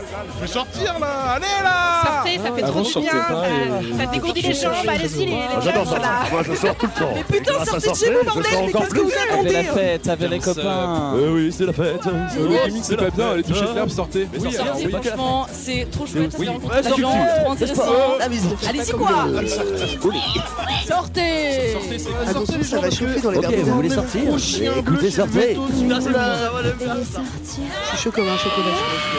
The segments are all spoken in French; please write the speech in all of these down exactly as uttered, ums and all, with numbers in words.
Je vais sortir là. Allez là. Sortez, ça fait trop du bien. Ça, ça dégourdit les jambes, allez-y les, les Ah, J'adore jeunes, ça. là. Moi je sors tout le temps. Mais putain, Grâce à sortez de chez vous, je bordel, sors mais encore qu'est-ce que vous plus. attendez? la fête avec les copains. Euh, oui, c'est la fête. Le gaming c'est pas bien, allez toucher de l'herbe, sortez. Oui, Sortez, oui. franchement, c'est trop chouette, ça fait rencontrer Ouais, des sortez. gens, trop intéressant. Allez-y quoi. Sortez. Attention, ça va chauffer dans les Ok, verres. vous voulez sortir? Écoutez, sortez. Je suis chaud comme un chocolat.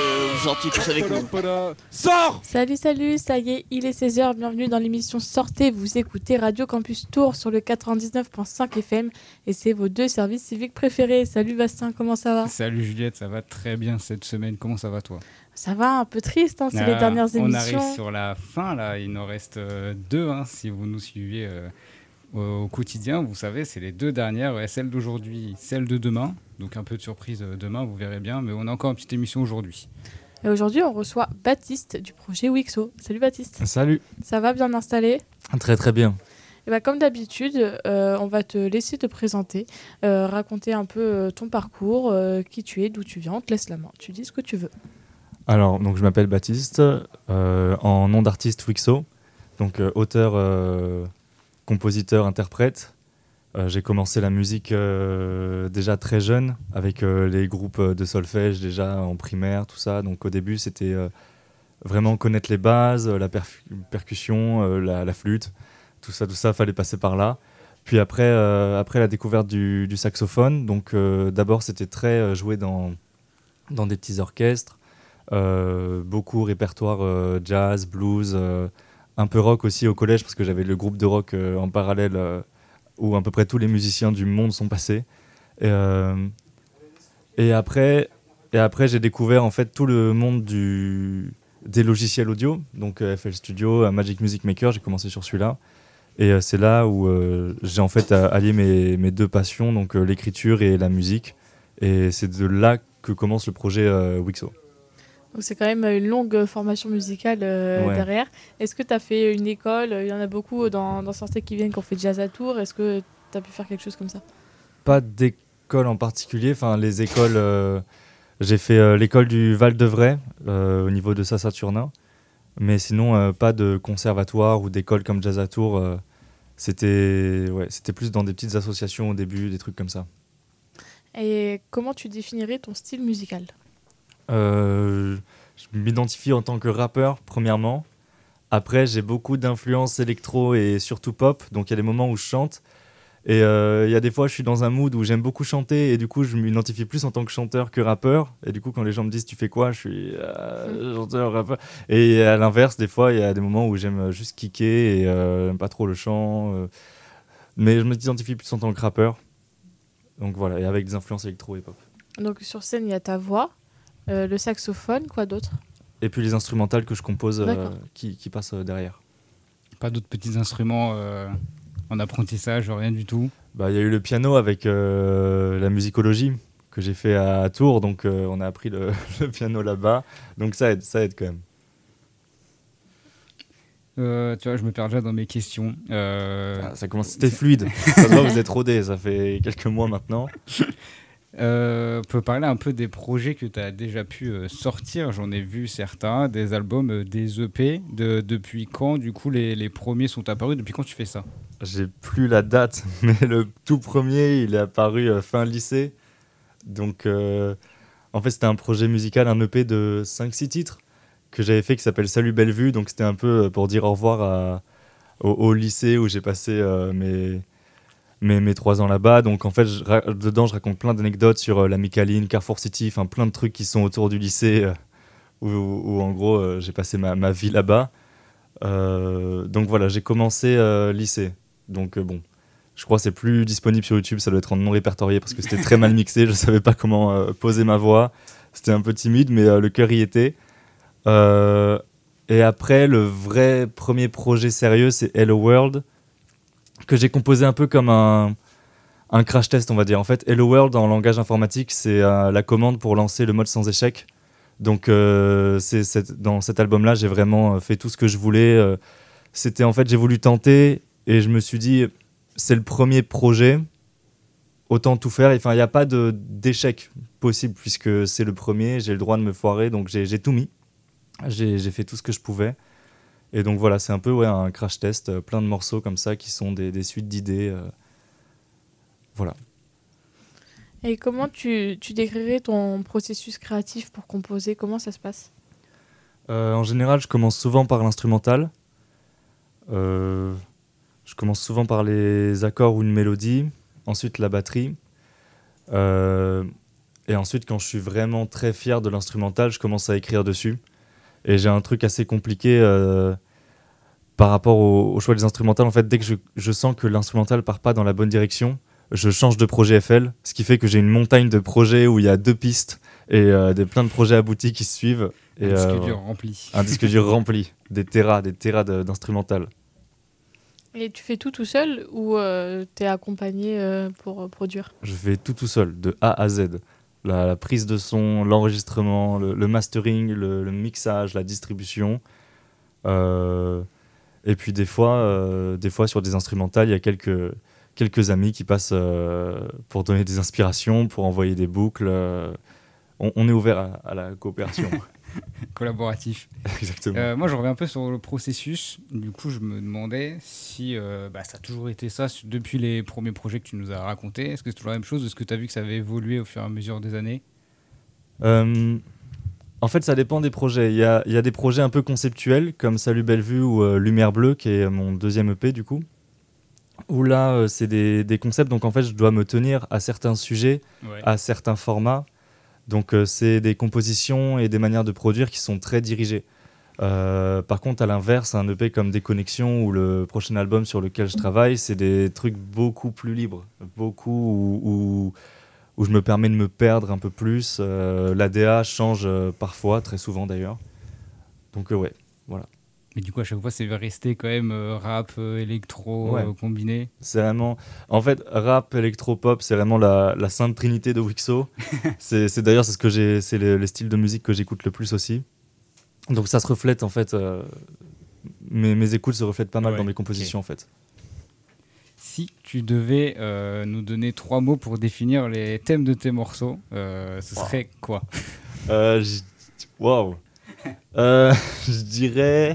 Sors. Salut, salut, ça y est, il est seize heures, bienvenue dans l'émission Sortez, vous écoutez Radio Campus Tours sur le quatre-vingt-dix-neuf virgule cinq F M et c'est vos deux services civiques préférés. Salut Bastien, comment ça va? Salut Juliette, ça va très bien cette semaine, comment ça va toi? Ça va, un peu triste, hein, c'est Ah, les dernières on émissions. arrive sur la fin là, il nous reste euh, deux hein, si vous nous suivez euh, au, au quotidien, vous savez c'est les deux dernières, ouais, celle d'aujourd'hui, celle de demain, donc un peu de surprise euh, demain, vous verrez bien, mais on a encore une petite émission aujourd'hui. Et aujourd'hui, on reçoit Baptiste du projet Wixo. Salut Baptiste. Salut. Ça va, bien installé? Très très bien. Et bah, comme d'habitude, euh, on va te laisser te présenter, euh, raconter un peu euh, ton parcours, euh, qui tu es, d'où tu viens. On te laisse la main, tu dis ce que tu veux. Alors, donc, je m'appelle Baptiste, euh, en nom d'artiste Wixo, donc euh, auteur, euh, compositeur, interprète. Euh, j'ai commencé la musique euh, déjà très jeune, avec euh, les groupes de solfège déjà en primaire, tout ça. Donc au début, c'était euh, vraiment connaître les bases, la perf- percussion, euh, la, la flûte, tout ça, tout ça, fallait passer par là. Puis après, euh, après la découverte du, du saxophone, donc euh, d'abord c'était très euh, joué dans, dans des petits orchestres, euh, beaucoup répertoire euh, jazz, blues, euh, un peu rock aussi au collège, parce que j'avais le groupe de rock euh, en parallèle, euh, où à peu près tous les musiciens du monde sont passés. Et, euh, et après, et après j'ai découvert en fait tout le monde du, des logiciels audio, donc euh, F L Studio, euh, Magic Music Maker, j'ai commencé sur celui-là. Et euh, c'est là où euh, j'ai en fait allié mes, mes deux passions, donc euh, l'écriture et la musique. Et c'est de là que commence le projet euh, Wixo. Donc c'est quand même une longue formation musicale euh, Ouais. derrière. Est-ce que tu as fait une école? Il y en a beaucoup dans, dans Sortez qui viennent qui ont fait jazz à Tours. Est-ce que tu as pu faire quelque chose comme ça? Pas d'école en particulier, enfin les écoles, euh, j'ai fait euh, l'école du Val-de-Vray euh, au niveau de Saint-Saturnin, mais sinon euh, pas de conservatoire ou d'école comme Jazz à Tours. Euh, c'était, ouais, c'était plus dans des petites associations au début, des trucs comme ça. Et comment tu définirais ton style musical? Euh, je m'identifie en tant que rappeur, premièrement. Après, j'ai beaucoup d'influences électro et surtout pop, donc il y a des moments où je chante. Et il euh, y a des fois, je suis dans un mood où j'aime beaucoup chanter, et du coup, je m'identifie plus en tant que chanteur que rappeur. Et du coup, quand les gens me disent « tu fais quoi ?» je suis euh, chanteur, rappeur. Et à l'inverse, des fois, il y a des moments où j'aime juste kicker et euh, j'aime pas trop le chant. Euh, mais je m'identifie plus en tant que rappeur. Donc voilà, et avec des influences électro et pop. Donc sur scène, il y a ta voix, euh, le saxophone, quoi d'autre? Et puis les instrumentales que je compose euh, D'accord. qui, qui passent euh, derrière. Pas d'autres petits instruments euh, en apprentissage, rien du tout? Bah, y a eu le piano avec euh, la musicologie que j'ai fait à Tours, donc euh, on a appris le, le piano là-bas, donc ça aide, ça aide quand même. Euh, tu vois, je me perds déjà dans mes questions. Euh, Ah, ça commence, c'était fluide, ça se voit, vous êtes rodés, ça fait quelques mois maintenant. Euh, on peut parler un peu des projets que tu as déjà pu euh, sortir. J'en ai vu certains, des albums, euh, des E P. De, depuis quand, du coup, les, les premiers sont apparus? Depuis quand tu fais ça? J'ai plus la date, mais le tout premier, il est apparu euh, fin lycée. Donc, euh, en fait, c'était un projet musical, un E P de cinq six titres que j'avais fait qui s'appelle Salut Bellevue. Donc, c'était un peu euh, pour dire au revoir à, au, au lycée où j'ai passé euh, mes... Mes, mes trois ans là-bas, donc en fait, je, ra- dedans, je raconte plein d'anecdotes sur euh, la Micaline, Carrefour City, enfin plein de trucs qui sont autour du lycée, euh, où, où en gros, euh, j'ai passé ma, ma vie là-bas. Euh, donc voilà, j'ai commencé euh, lycée. Donc euh, bon, je crois que c'est plus disponible sur YouTube, ça doit être en non répertorié parce que c'était très mal mixé, je savais pas comment euh, poser ma voix. C'était un peu timide, mais euh, le cœur y était. Euh, et après, le vrai premier projet sérieux, c'est Hello World, que j'ai composé un peu comme un, un crash test, on va dire. En fait, Hello World, en langage informatique, c'est euh, la commande pour lancer le mode sans échec. Donc, euh, c'est, c'est, dans cet album-là, j'ai vraiment euh, fait tout ce que je voulais. Euh, c'était, en fait, j'ai voulu tenter et je me suis dit, c'est le premier projet, autant tout faire. Enfin, il n'y a pas de, d'échec possible puisque c'est le premier, j'ai le droit de me foirer, donc j'ai, j'ai tout mis. j'ai, j'ai fait tout ce que je pouvais. Et donc voilà, c'est un peu ouais, un crash test, euh, plein de morceaux comme ça qui sont des, des suites d'idées. euh, Voilà. Et comment tu, tu décrirais ton processus créatif pour composer? Comment ça se passe? Euh, en général, je commence souvent par l'instrumental. Euh, je commence souvent par les accords ou une mélodie, ensuite la batterie. Euh, et ensuite, quand je suis vraiment très fier de l'instrumental, je commence à écrire dessus. Et j'ai un truc assez compliqué euh, par rapport au, au choix des instrumentales. En fait, dès que je, je sens que l'instrumental part pas dans la bonne direction, je change de projet F L, ce qui fait que j'ai une montagne de projets où il y a deux pistes et euh, des, plein de projets aboutis qui se suivent. Et, Un disque euh, dur rempli. Un disque dur rempli, des terras, des terras de- d'instrumental. Et tu fais tout tout seul ou euh, t'es accompagné euh, pour euh, produire? Je fais tout tout seul, de A à Z. La, la prise de son, l'enregistrement, le, le mastering, le, le mixage, la distribution. Euh, et puis des fois, euh, des fois sur des instrumentales, il y a quelques, quelques amis qui passent euh, pour donner des inspirations, pour envoyer des boucles. euh. on, on est ouvert à, à la coopération. Collaboratif. Exactement. Euh, moi, je reviens un peu sur le processus. Du coup, je me demandais si euh, bah, ça a toujours été ça su- depuis les premiers projets que tu nous as racontés. Est-ce que c'est toujours la même chose? Est-ce que tu as vu que ça avait évolué au fur et à mesure des années? Euh, en fait, ça dépend des projets. Il y a, il y a des projets un peu conceptuels, comme Salut Bellevue ou euh, Lumière Bleue, qui est mon deuxième E P du coup. Où là, euh, c'est des, des concepts, donc en fait, je dois me tenir à certains sujets, Ouais. à certains formats. Donc, euh, c'est des compositions et des manières de produire qui sont très dirigées. Euh, par contre, à l'inverse, un E P comme Déconnexion ou le prochain album sur lequel je travaille, c'est des trucs beaucoup plus libres, beaucoup où, où, où je me permets de me perdre un peu plus. Euh, L'A D A change euh, parfois, très souvent d'ailleurs. Donc, euh, ouais, voilà. Mais du coup, à chaque fois, c'est resté quand même euh, rap, euh, électro, Ouais. euh, combiné. C'est vraiment. En fait, rap, électropop, c'est vraiment la, la sainte trinité de Wixo. c'est c'est d'ailleurs c'est ce que j'ai, c'est le, le style de musique que j'écoute le plus aussi. Donc ça se reflète en fait. euh, mes, mes écoutes se reflètent pas mal Ouais, dans mes compositions en fait. Si tu devais euh, nous donner trois mots pour définir les thèmes de tes morceaux, euh, ce serait quoi? Euh, j- Waouh. Euh, Je dirais.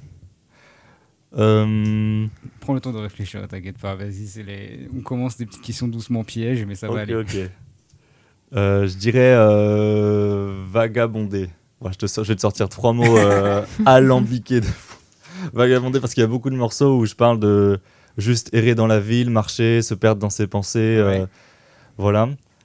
Euh, Prends le temps de réfléchir, t'inquiète pas. Vas-y, c'est les... on commence des petites questions doucement pièges, mais ça va ok, aller. ok. Euh, je dirais euh, vagabonder. Ouais, je, te, sors- je vais te sortir trois mots euh, alambiqués de fou. Vagabonder parce qu'il y a beaucoup de morceaux où je parle de juste errer dans la ville, marcher, se perdre dans ses pensées. Ouais. euh, voilà.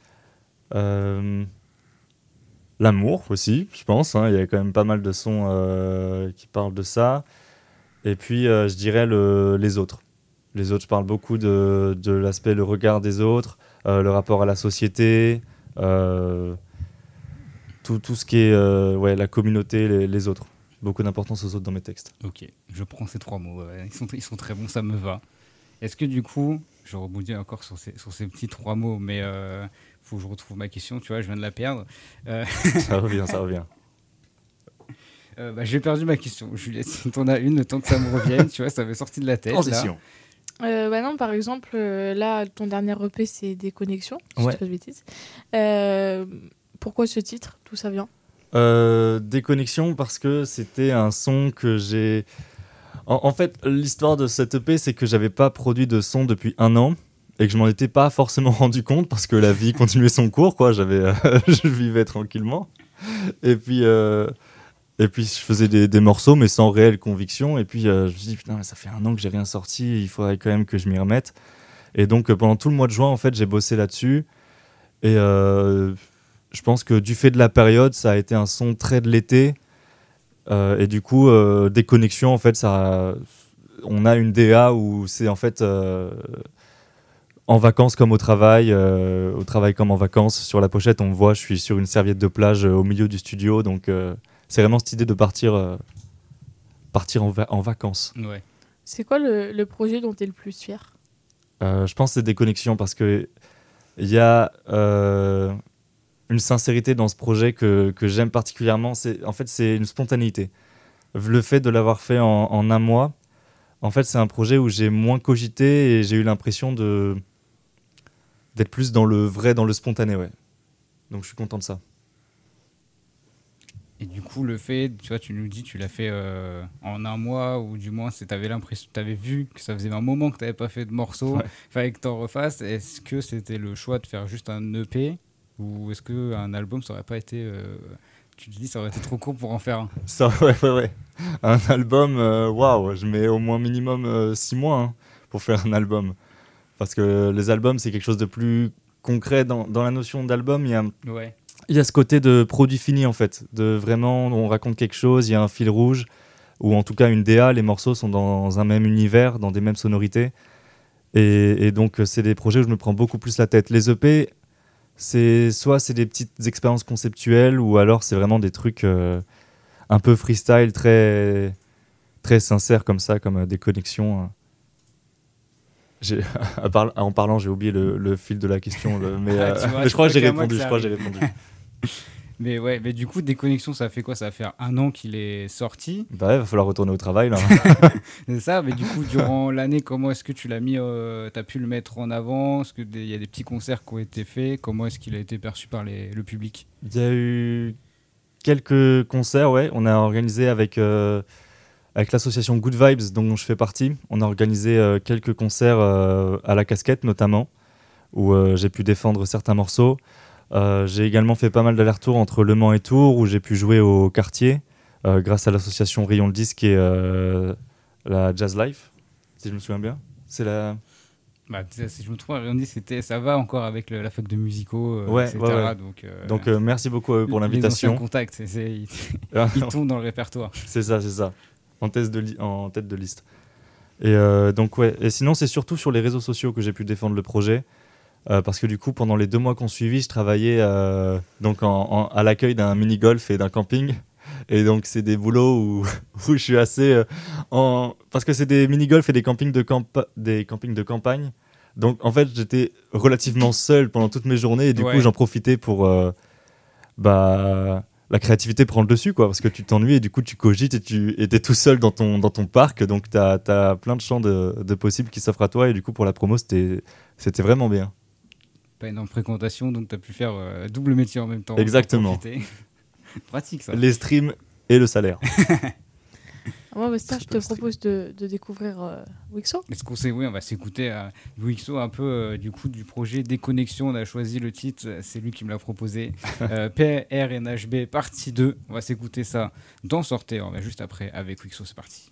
Euh, L'amour aussi, je pense. hein. Il y a quand même pas mal de sons euh, qui parlent de ça. Et puis, euh, je dirais le, les autres. Les autres, je parle beaucoup de, de l'aspect, le regard des autres, euh, le rapport à la société, euh, tout, tout ce qui est euh, ouais, la communauté, les, les autres. Beaucoup d'importance aux autres dans mes textes. Ok, je prends ces trois mots. ouais. Ils, sont, ils sont très bons, ça me va. Est-ce que du coup, je rebondis encore sur ces, sur ces petits trois mots, mais il euh, faut que je retrouve ma question, tu vois, je viens de la perdre. Euh, Ça revient, ça revient. euh, bah, j'ai perdu ma question. Juliette, si t'en as une, le temps que ça me revienne, tu vois, ça m'est sorti de la tête. Transition. Euh, bah non, par exemple, euh, là, ton dernier E P, c'est Déconnexion, si je Ouais. dis pas de bêtises. Euh, pourquoi ce titre? D'où ça vient? Euh, Déconnexion parce que c'était un son que j'ai... En, en fait, l'histoire de cette E P, c'est que j'avais pas produit de son depuis un an et que je m'en étais pas forcément rendu compte parce que la vie continuait son cours, quoi. J'avais, euh, je vivais tranquillement. Et puis, euh, et puis je faisais des, des morceaux, mais sans réelle conviction. Et puis, euh, je me suis dit, putain, ça fait un an que j'ai rien sorti, il faudrait quand même que je m'y remette. Et donc, euh, pendant tout le mois de juin, en fait, j'ai bossé là-dessus. Et euh, je pense que du fait de la période, ça a été un son très de l'été. Euh, et du coup, euh, Déconnexion, en fait, ça, on a une D A où c'est en fait euh, en vacances comme au travail, euh, au travail comme en vacances. Sur la pochette, on me voit, je suis sur une serviette de plage euh, au milieu du studio. Donc, euh, c'est vraiment cette idée de partir, euh, partir en, va- en vacances. Ouais. C'est quoi le, le projet dont tu es le plus fier? Euh, je pense que c'est Déconnexion parce qu'il y a euh, une sincérité dans ce projet que, que j'aime particulièrement. C'est, en fait, c'est une spontanéité. Le fait de l'avoir fait en, en un mois, en fait, c'est un projet où j'ai moins cogité et j'ai eu l'impression de, d'être plus dans le vrai, dans le spontané. Ouais. Donc, je suis content de ça. Et du coup, le fait, tu vois, tu nous dis, tu l'as fait euh, en un mois, ou du moins, tu avais l'impression, tu avais vu que ça faisait un moment que tu n'avais pas fait de morceaux, il Ouais. fallait que tu en refasses. Est-ce que c'était le choix de faire juste un E P, ou est-ce qu'un album, ça aurait pas été. Euh, tu te dis, ça aurait été trop court pour en faire un? Ça, ouais, ouais, ouais. Un album, euh, waouh, je mets au moins minimum six mois hein, pour faire un album. Parce que les albums, c'est quelque chose de plus concret. Dans, dans la notion d'album, il y a, Ouais. il y a ce côté de produit fini, en fait. De vraiment, on raconte quelque chose, il y a un fil rouge, ou en tout cas une D A, les morceaux sont dans un même univers, dans des mêmes sonorités. Et, et donc, c'est des projets où je me prends beaucoup plus la tête. Les E P, c'est soit c'est des petites expériences conceptuelles, ou alors c'est vraiment des trucs euh, un peu freestyle, très, très sincères comme ça, comme euh, des connexions. hein. J'ai, à par- en parlant, j'ai oublié le, le fil de la question, le- mais, Ah, euh, tu vois, mais je crois que j'ai c'est pas qu'à moi répondu. que Je ça crois que j'ai arrive. répondu. Mais ouais, mais du coup, Déconnexion, ça fait quoi? Ça va faire un an qu'il est sorti. Bah ouais, va falloir retourner au travail là. C'est ça, mais du coup, durant l'année, comment est-ce que tu l'as mis, euh, t'as pu le mettre en avant? Est-ce qu'il y a des petits concerts qui ont été faits? Comment est-ce qu'il a été perçu par les, le public? Il y a eu quelques concerts, ouais. On a organisé avec, euh, avec l'association Good Vibes, dont je fais partie. On a organisé euh, quelques concerts euh, à la casquette, notamment, où euh, j'ai pu défendre certains morceaux. Euh, j'ai également fait pas mal d'allers-retours entre Le Mans et Tours, où j'ai pu jouer au quartier, euh, grâce à l'association Rayon le Disque et euh, la Jazz Life, si je me souviens bien. C'est la... Bah, si je me trompe, on dit c'était ça va encore avec le- la fac de musicaux, euh, Ouais, et cetera. ouais, ouais. Donc, euh, Donc euh, merci beaucoup à eux pour les l'invitation. anciens contacts, c'est, c'est- ils, ils tombent dans le répertoire. C'est ça, c'est ça. En, tête de li- en tête de liste. Et euh, donc, ouais. Et sinon, c'est surtout sur les réseaux sociaux que j'ai pu défendre le projet. Euh, parce que du coup, pendant les deux mois qu'on suivit, je travaillais euh, donc en, en- à l'accueil d'un mini-golf et d'un camping. Et donc, c'est des boulots où, où je suis assez. euh, en... Parce que c'est des mini-golf et des campings de, campa- des campings de campagne. Donc, en fait, j'étais relativement seul pendant toutes mes journées. Et du Ouais. coup, j'en profitais pour. euh, bah. La créativité prend le dessus, quoi, parce que tu t'ennuies et du coup tu cogites et tu es tout seul dans ton, dans ton parc, donc tu as plein de champs de, de possibles qui s'offrent à toi et du coup pour la promo c'était, c'était vraiment bien. Pas énorme fréquentation, donc tu as pu faire euh, double métier en même temps. Exactement. pour profiter. Pratique ça. Les streams et le salaire. Moi, Bastien, je te propose de, de découvrir euh, Wixo. Est-ce qu'on sait, oui, on va s'écouter à Wixo un peu euh, du coup du projet Déconnexion. On a choisi le titre, c'est lui qui me l'a proposé. euh, P R N H B partie deux. On va s'écouter ça dans Sortez. On va juste après avec Wixo, c'est parti.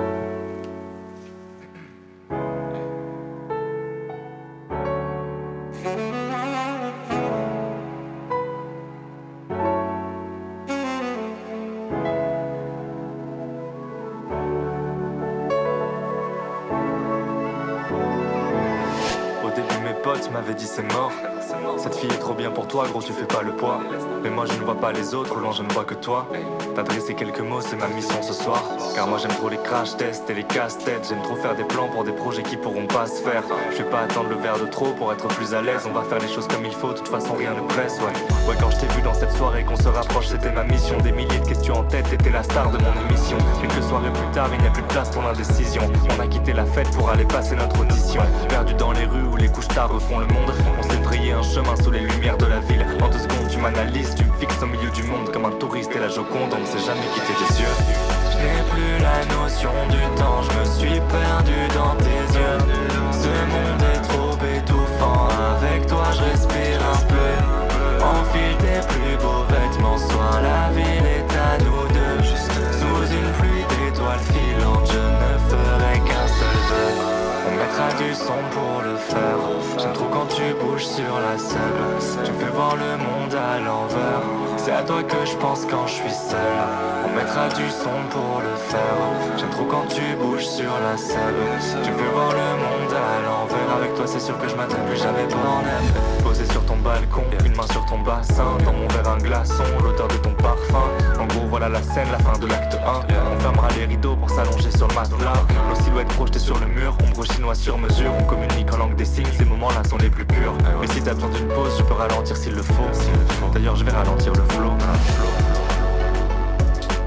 Au début mes potes m'avaient dit c'est mort. Cette fille est trop bien pour toi, gros tu fais pas le poids. Mais moi je ne vois pas les autres, loin je ne vois que toi. T'adresser quelques mots c'est ma mission ce soir. Car moi j'aime trop les crash tests et les casse-têtes. J'aime trop faire des plans pour des projets qui pourront pas se faire. Je vais pas attendre le verre de trop pour être plus à l'aise. On va faire les choses comme il faut, de toute façon rien ne presse, ouais. Ouais, quand je t'ai vu dans cette soirée qu'on se rapproche, c'était ma mission. Des milliers de questions en tête, t'étais la star de mon émission. Quelques soirées plus tard, il n'y a plus de place pour l'indécision. On a quitté la fête pour aller passer notre audition. Perdu dans les rues où les couches tard refont le monde. On s'est frayé un chemin sous les lumières de la ville. En deux secondes tu m'analyses, tu me fixes au milieu du monde comme un touriste et la Joconde, on ne s'est jamais quitté des yeux. Je n'ai plus la notion du temps, je me suis perdu dans tes yeux. Ce monde est trop étouffant, avec toi je respire un peu. Enfile tes plus beaux vêtements, sois la ville est à nous deux. Sous une pluie d'étoiles filantes, je ne ferai qu'un seul vœu. On mettra du son pour le faire. J'aime trop quand tu bouges sur la scène. Tu me fais voir le monde à l'envers. C'est à toi que je pense quand je suis seul. On mettra du son pour le faire. J'aime trop quand tu bouges sur la scène. Tu me fais voir le monde à l'envers. Avec toi c'est sûr que je m'attends plus jamais pas en aime. Posé sur ton balcon, une main sur ton bassin. Dans mon verre un glaçon, l'odeur de ton parfum. En gros voilà la scène, la fin de l'acte un. On fermera les rideaux pour s'allonger sur le matelas. Nos silhouettes projetées sur le mur, ombre chinois sur mesure. On communique en langue des signes, ces moments-là sont les plus purs. Mais si t'as besoin d'une pause, je peux ralentir s'il le faut. D'ailleurs je vais ralentir le flow. T'es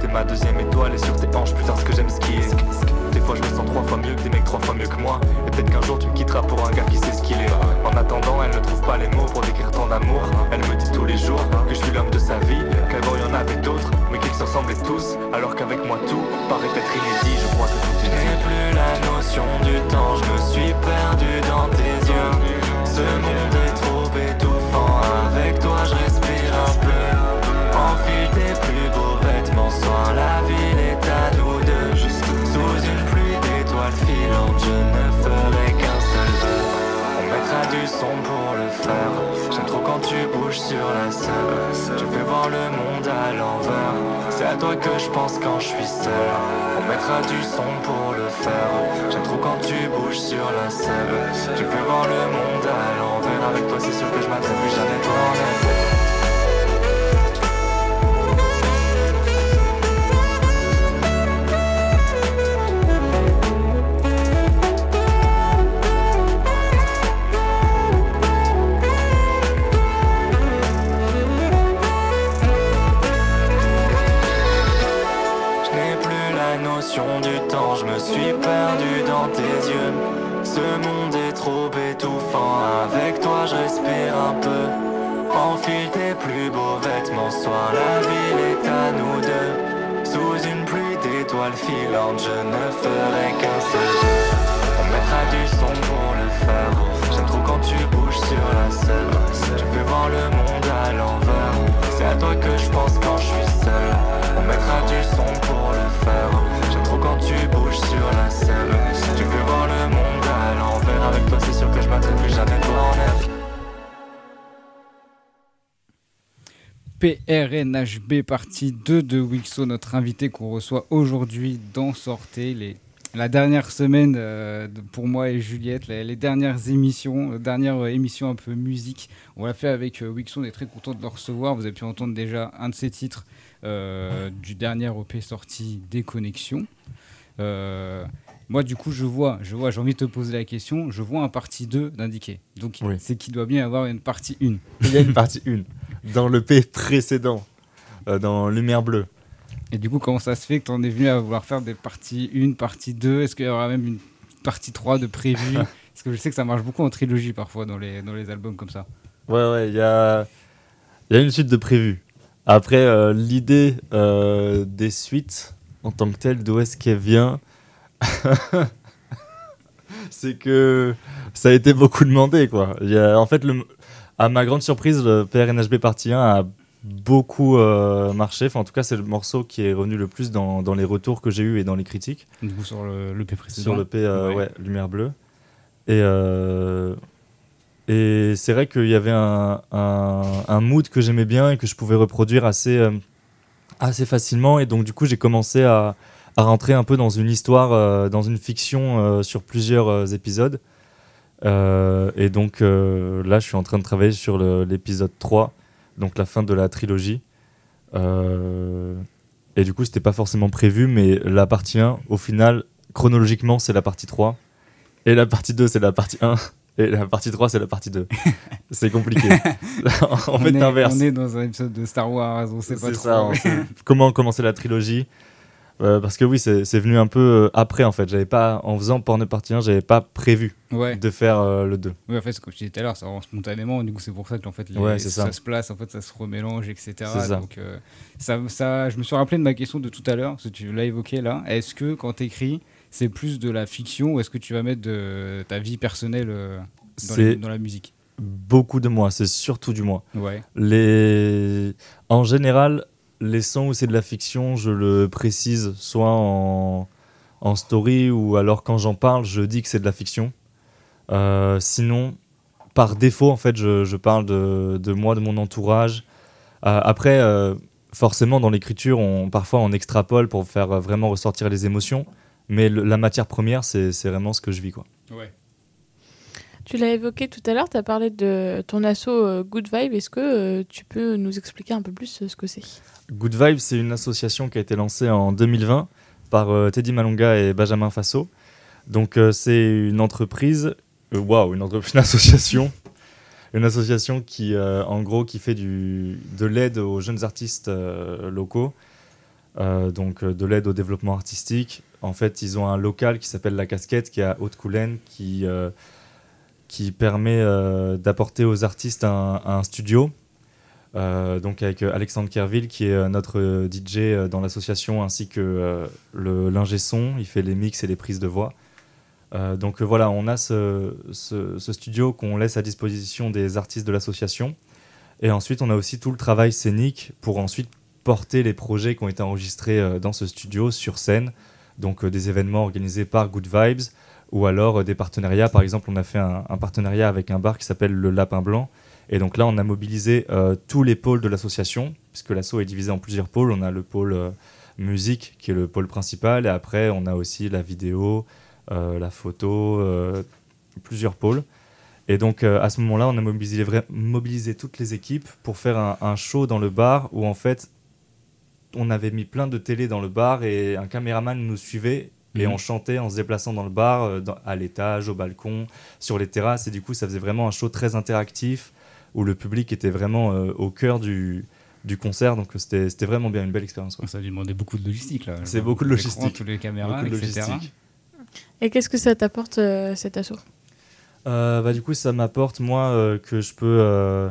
t'es ma deuxième étoile et sur tes hanches, putain ce que j'aime skier. Des fois je me sens trois fois mieux que des mecs trois fois mieux que moi. Et peut-être qu'un jour tu me quitteras pour un gars qui sait ce qu'il est. En attendant, elle ne trouve pas les mots pour décrire tant d'amour. Elle me dit tous les jours que je suis l'homme de sa vie, qu'avant il y en avait d'autres, mais qu'ils se ressemblaient tous. Alors qu'avec moi tout paraît être inédit, je crois que tout est dit. Je n'ai plus la notion du temps, je me suis perdu dans tes yeux. Ce monde est trop étouffant, avec toi je respire un peu. Enfile tes plus beaux vêtements, soir la ville est à nous deux. Sous une pluie d'étoiles filantes, je ne ferai qu'un seul vœu. On mettra du son pour le faire. J'aime trop quand tu bouges sur la scène. Tu fais voir le monde à l'envers. C'est à toi que je pense quand je suis seul. On mettra du son pour le faire. J'aime trop quand tu bouges sur la scène. Tu fais voir le monde à l'envers. Avec toi c'est sûr que je m'attrape plus jamais toi en rêve. Du temps, je me suis perdu dans tes yeux. Ce monde est trop étouffant, avec toi je respire un peu. Enfile tes plus beaux vêtements, soir la ville est à nous deux. Sous une pluie d'étoiles filantes, je ne ferai qu'un seul jeu. On mettra du son pour le faire. J'aime trop quand tu bouges sur la scène. Tu fais voir le monde à l'envers. C'est à toi que je pense quand je suis seul. On mettra du son pour le faire. J'aime trop quand tu bouges sur la scène. Tu fais voir le monde à l'envers. Avec toi c'est sûr que je m'attrape plus jamais toi en rêve. P R N H B partie deux de Wixo, notre invité qu'on reçoit aujourd'hui dans Sortez. Les, la dernière semaine euh, pour moi et Juliette, les, les dernières émissions, euh, dernière émission un peu musique. On l'a fait avec euh, Wixo, on est très content de le recevoir. Vous avez pu entendre déjà un de ses titres euh, du dernier E P sorti Déconnexion. Euh, moi du coup je vois, je vois, j'ai envie de te poser la question, je vois un partie deux d'indiqué. Donc oui. C'est qu'il doit bien y avoir une partie un. Il y a une partie un. Dans l'E P précédent, euh, dans Lumière Bleue. Et du coup, comment ça se fait que tu en es venu à vouloir faire des parties un, partie deux? Est-ce qu'il y aura même une partie trois de prévu? Parce que je sais que ça marche beaucoup en trilogie parfois dans les, dans les albums comme ça. Ouais, ouais, il y a, y a une suite de prévu. Après, euh, l'idée euh, des suites en tant que telle, d'où est-ce qu'elle vient? C'est que ça a été beaucoup demandé, quoi. Y a, en fait, le... À ma grande surprise, le P R N H B partie un a beaucoup euh, marché. Enfin, en tout cas, c'est le morceau qui est revenu le plus dans, dans les retours que j'ai eus et dans les critiques. Du coup, sur le, le P précédent. Sur le P, euh, ouais. ouais, Lumière Bleue. Et, euh, et c'est vrai qu'il y avait un, un, un mood que j'aimais bien et que je pouvais reproduire assez, euh, assez facilement. Et donc, du coup, j'ai commencé à, à rentrer un peu dans une histoire, euh, dans une fiction euh, sur plusieurs euh, épisodes. Euh, et donc euh, là je suis en train de travailler sur le, l'épisode trois, donc la fin de la trilogie, euh, et du coup c'était pas forcément prévu, mais la partie un au final chronologiquement c'est la partie trois, et la partie deux c'est la partie un, et la partie trois c'est la partie deux. C'est compliqué. En on fait est, l'inverse. On est dans un épisode de Star Wars, on sait pas c'est trop. Ça, on sait comment commencer la trilogie. Euh, parce que oui, c'est, c'est venu un peu euh, après en fait. J'avais pas, en faisant Porno partie un, j'avais pas prévu ouais. de faire euh, le deux. Oui, en fait, comme je disais tout à l'heure, ça rend spontanément. Du coup, c'est pour ça que en fait, les, ouais, ça. ça se place, en fait, ça se remélange, et cetera. C'est ça. Donc, euh, ça, ça, je me suis rappelé de ma question de tout à l'heure, parce que tu l'as évoqué là. Est-ce que quand tu écris, c'est plus de la fiction ou est-ce que tu vas mettre de ta vie personnelle euh, dans, les, dans la musique? Beaucoup de moi, c'est surtout du moi. Ouais. Les... En général, les sons où c'est de la fiction, je le précise soit en, en story ou alors quand j'en parle, je dis que c'est de la fiction. Euh, sinon, par défaut, en fait, je, je parle de, de moi, de mon entourage. Euh, après, euh, forcément, dans l'écriture, on, parfois on extrapole pour faire vraiment ressortir les émotions, mais le, la matière première, c'est, c'est vraiment ce que je vis, quoi. Ouais. Tu l'as évoqué tout à l'heure, tu as parlé de ton asso euh, Good Vibe. Est-ce que euh, tu peux nous expliquer un peu plus euh, ce que c'est? Good Vibe, c'est une association qui a été lancée en deux mille vingt par euh, Teddy Malonga et Benjamin Fasso. Donc euh, c'est une entreprise, waouh, wow, une, entreprise, une association, une association qui, euh, en gros, qui fait du, de l'aide aux jeunes artistes euh, locaux. euh, donc de l'aide au développement artistique. En fait, ils ont un local qui s'appelle La Casquette, qui est à Haute-Coulaine, qui, euh, qui permet euh, d'apporter aux artistes un, un studio. Euh, donc avec Alexandre Kerville, qui est notre D J dans l'association, ainsi que euh, le, l'ingé son. Il fait les mix et les prises de voix. Euh, donc euh, voilà, on a ce, ce, ce studio qu'on laisse à disposition des artistes de l'association. Et ensuite, on a aussi tout le travail scénique pour ensuite porter les projets qui ont été enregistrés euh, dans ce studio sur scène. Donc euh, des événements organisés par Good Vibes ou alors euh, des partenariats. Par exemple, on a fait un, un partenariat avec un bar qui s'appelle Le Lapin Blanc. Et donc là, on a mobilisé euh, tous les pôles de l'association, puisque l'asso est divisé en plusieurs pôles. On a le pôle euh, musique, qui est le pôle principal, et après, on a aussi la vidéo, euh, la photo, euh, plusieurs pôles. Et donc, euh, à ce moment-là, on a mobilisé, vra- mobilisé toutes les équipes pour faire un, un show dans le bar, où en fait, on avait mis plein de télé dans le bar, et un caméraman nous suivait, et mmh. on chantait en se déplaçant dans le bar, euh, dans, à l'étage, au balcon, sur les terrasses, et du coup, ça faisait vraiment un show très interactif, où le public était vraiment euh, au cœur du, du concert, donc c'était, c'était vraiment bien, une belle expérience. Quoi. Ça lui demandait beaucoup de logistique, là. C'est beaucoup de logistique. Tous les caméras, beaucoup de et cetera. logistique. Et qu'est-ce que ça t'apporte, euh, cet assaut ? euh, bah, Du coup, ça m'apporte, moi, euh, que je peux euh,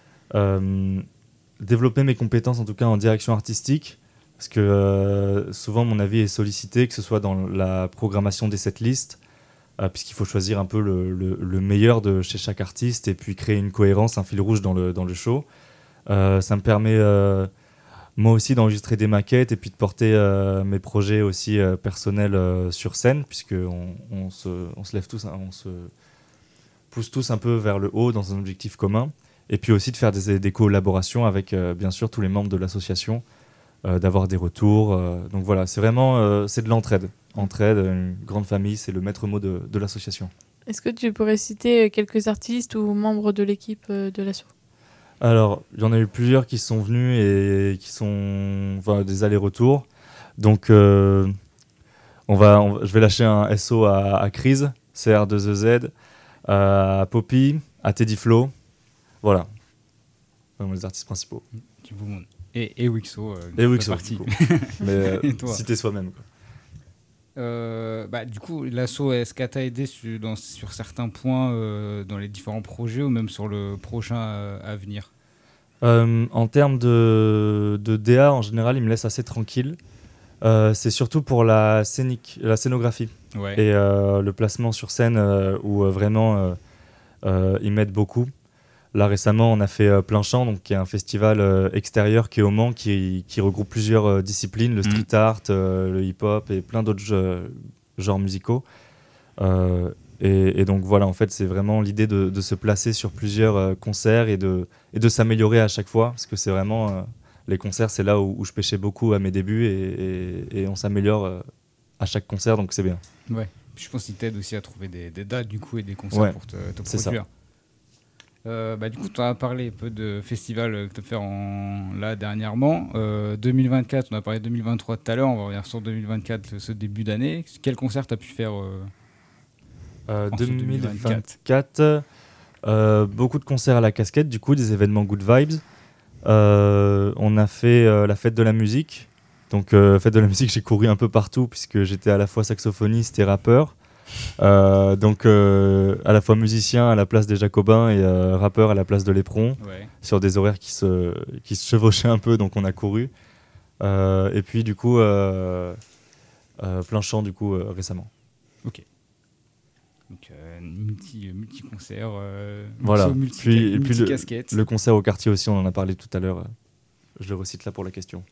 euh, développer mes compétences, en tout cas en direction artistique, parce que euh, souvent, mon avis est sollicité, que ce soit dans la programmation des setlists, Euh, puisqu'il faut choisir un peu le, le, le meilleur de chez chaque artiste et puis créer une cohérence, un fil rouge dans le, dans le show. Euh, ça me permet euh, moi aussi d'enregistrer des maquettes et puis de porter euh, mes projets aussi euh, personnels euh, sur scène, puisqu'on on se, on se lève tous, hein, on se pousse tous un peu vers le haut dans un objectif commun. Et puis aussi de faire des, des collaborations avec euh, bien sûr tous les membres de l'association, euh, d'avoir des retours. Euh, donc voilà, c'est vraiment euh, c'est de l'entraide. Entraide, une grande famille, c'est le maître mot de, de l'association. Est-ce que tu pourrais citer quelques artistes ou membres de l'équipe de l'asso ? Alors, il y en a eu plusieurs qui sont venus et qui sont enfin, des allers-retours. Donc, euh, on va, on va, je vais lâcher un S O à, à Crise, C R deux E Z, à Poppy, à Teddy Flo. Voilà. Vraiment les artistes principaux. Et, et Wixo. Euh, et Wixo. Mais euh, citez soi-même, quoi. Euh, bah, du coup, l'asso, est-ce qu'elle t'a aidé sur, dans, sur certains points euh, dans les différents projets ou même sur le prochain euh, à venir ? euh, En termes de, de D A, en général, il me laisse assez tranquille. Euh, c'est surtout pour la, scénique, la scénographie ouais. et euh, le placement sur scène euh, où euh, vraiment euh, euh, ils m'aident beaucoup. Là, récemment, on a fait euh, Plein Champ, donc, qui est un festival euh, extérieur qui est au Mans, qui, qui regroupe plusieurs euh, disciplines, le street mmh. art, euh, le hip-hop et plein d'autres euh, genres musicaux. Euh, et, et donc voilà, en fait, c'est vraiment l'idée de, de se placer sur plusieurs euh, concerts et de, et de s'améliorer à chaque fois, parce que c'est vraiment... Euh, les concerts, c'est là où, où je pêchais beaucoup à mes débuts et, et, et on s'améliore euh, à chaque concert, donc c'est bien. Ouais, je pense qu'il t'aide aussi à trouver des, des dates du coup et des concerts ouais, pour te, te c'est produire. Ça. Euh, bah, du coup, tu as parlé un peu de festivals que tu as fait en... là dernièrement. Euh, deux mille vingt-quatre, on a parlé de deux mille vingt-trois tout à l'heure, on va revenir sur deux mille vingt-quatre, ce début d'année. Quel concert tu as pu faire euh, euh, deux mille vingt-quatre euh, Beaucoup de concerts à la Casquette, du coup, des événements Good Vibes. Euh, on a fait euh, la fête de la musique. Donc, euh, fête de la musique, j'ai couru un peu partout puisque j'étais à la fois saxophoniste et rappeur. Euh, donc euh, à la fois musicien à la place des Jacobins et euh, rappeur à la place de l'Éperon, ouais. sur des horaires qui se, qui se chevauchaient un peu, donc on a couru. Euh, et puis du coup, euh, euh, Plein Champ du coup euh, récemment. Ok. Donc euh, multi, multi-concert, euh, voilà. multi, puis, multi, puis casquette. Le, le concert au quartier aussi, on en a parlé tout à l'heure. Je le recite là pour la question.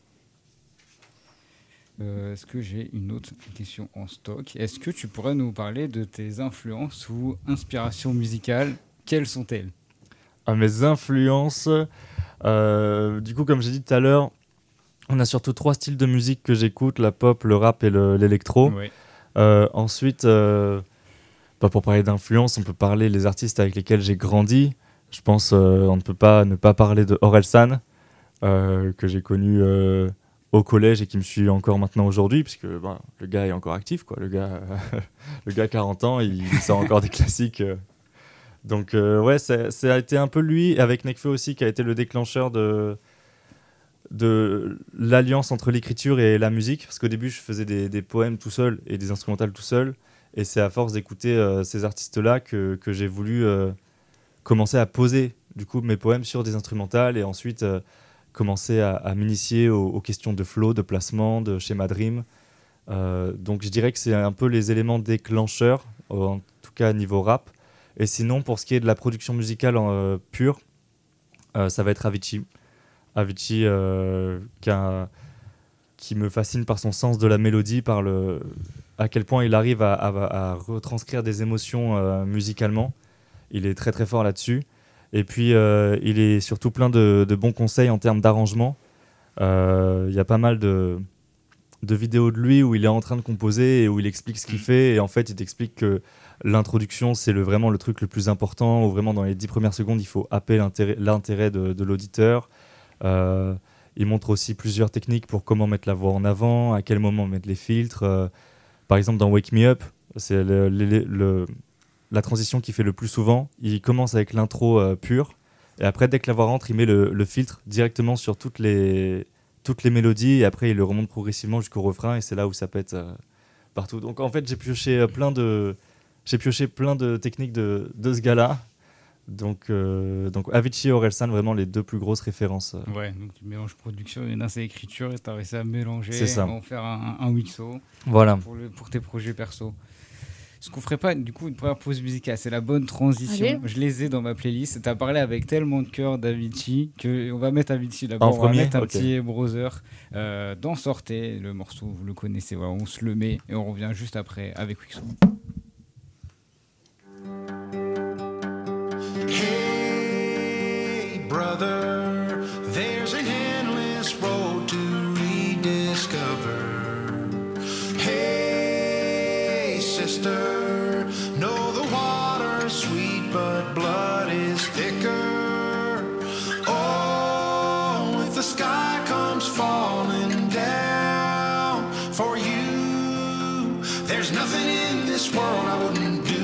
Euh, est-ce que j'ai une autre question en stock ? Est-ce que tu pourrais nous parler de tes influences ou inspirations musicales ? Quelles sont-elles ? Ah, mes influences, euh, du coup, comme j'ai dit tout à l'heure, on a surtout trois styles de musique que j'écoute, la pop, le rap et le, l'électro. Ouais. Euh, ensuite, euh, bah pour parler d'influence, on peut parler des artistes avec lesquels j'ai grandi. Je pense euh, on ne peut pas ne pas parler de Orelsan, euh, que j'ai connu... Euh, au collège et qui me suit encore maintenant aujourd'hui, puisque ben, le gars est encore actif, quoi. Le gars, le gars a quarante ans, il, il sort encore des classiques. Euh. Donc euh, ouais, ça a été un peu lui, avec Nekfeu aussi, qui a été le déclencheur de, de l'alliance entre l'écriture et la musique, parce qu'au début je faisais des, des poèmes tout seul et des instrumentales tout seul, et c'est à force d'écouter euh, ces artistes-là que, que j'ai voulu euh, commencer à poser du coup mes poèmes sur des instrumentales et ensuite euh, commencer à, à m'initier aux, aux questions de flow, de placement, de schéma de rime. Euh, donc je dirais que c'est un peu les éléments déclencheurs, en tout cas niveau rap. Et sinon, pour ce qui est de la production musicale euh, pure, euh, ça va être Avicii. Avicii euh, qui, a, qui me fascine par son sens de la mélodie, par le, à quel point il arrive à, à, à retranscrire des émotions euh, musicalement. Il est très très fort là-dessus. Et puis, euh, il est surtout plein de, de bons conseils en termes d'arrangement. Euh, il y a pas mal de, de vidéos de lui où il est en train de composer et où il explique ce qu'il fait. Et en fait, il t'explique que l'introduction, c'est le, vraiment le truc le plus important, où vraiment dans les dix premières secondes, il faut happer l'intérêt, l'intérêt de, de l'auditeur. Euh, il montre aussi plusieurs techniques pour comment mettre la voix en avant, à quel moment mettre les filtres. Euh, par exemple, dans Wake Me Up, c'est le, le, le, la transition qu'il fait le plus souvent. Il commence avec l'intro euh, pure, et après, dès que la voix rentre, il met le, le filtre directement sur toutes les, toutes les mélodies, et après, il le remonte progressivement jusqu'au refrain, et c'est là où ça pète euh, partout. Donc en fait, j'ai pioché plein de, j'ai pioché plein de techniques de, de ce gars-là. Donc, euh, donc Avicii et Orelsan, vraiment les deux plus grosses références. Ouais, donc tu mélanges production et c'est écriture et tu as réussi à mélanger, c'est ça. en faire un, un Wixo voilà. pour, le, pour tes projets perso. Ce qu'on ferait pas, du coup, une première pause musicale, c'est la bonne transition. Allez. Je les ai dans ma playlist. Tu as parlé avec tellement de cœur d'Avicii qu'on va mettre Avicii d'abord. En on premier, va mettre un okay. petit Brother euh, dans Sortez. Le morceau, vous le connaissez, voilà, on se le met et on revient juste après avec Wixo. Hey, brother, there's an endless road to rediscover. Hey, sister, know the water's sweet, but blood is thicker. Oh, if the sky comes falling down for you, there's nothing in this world I wouldn't do.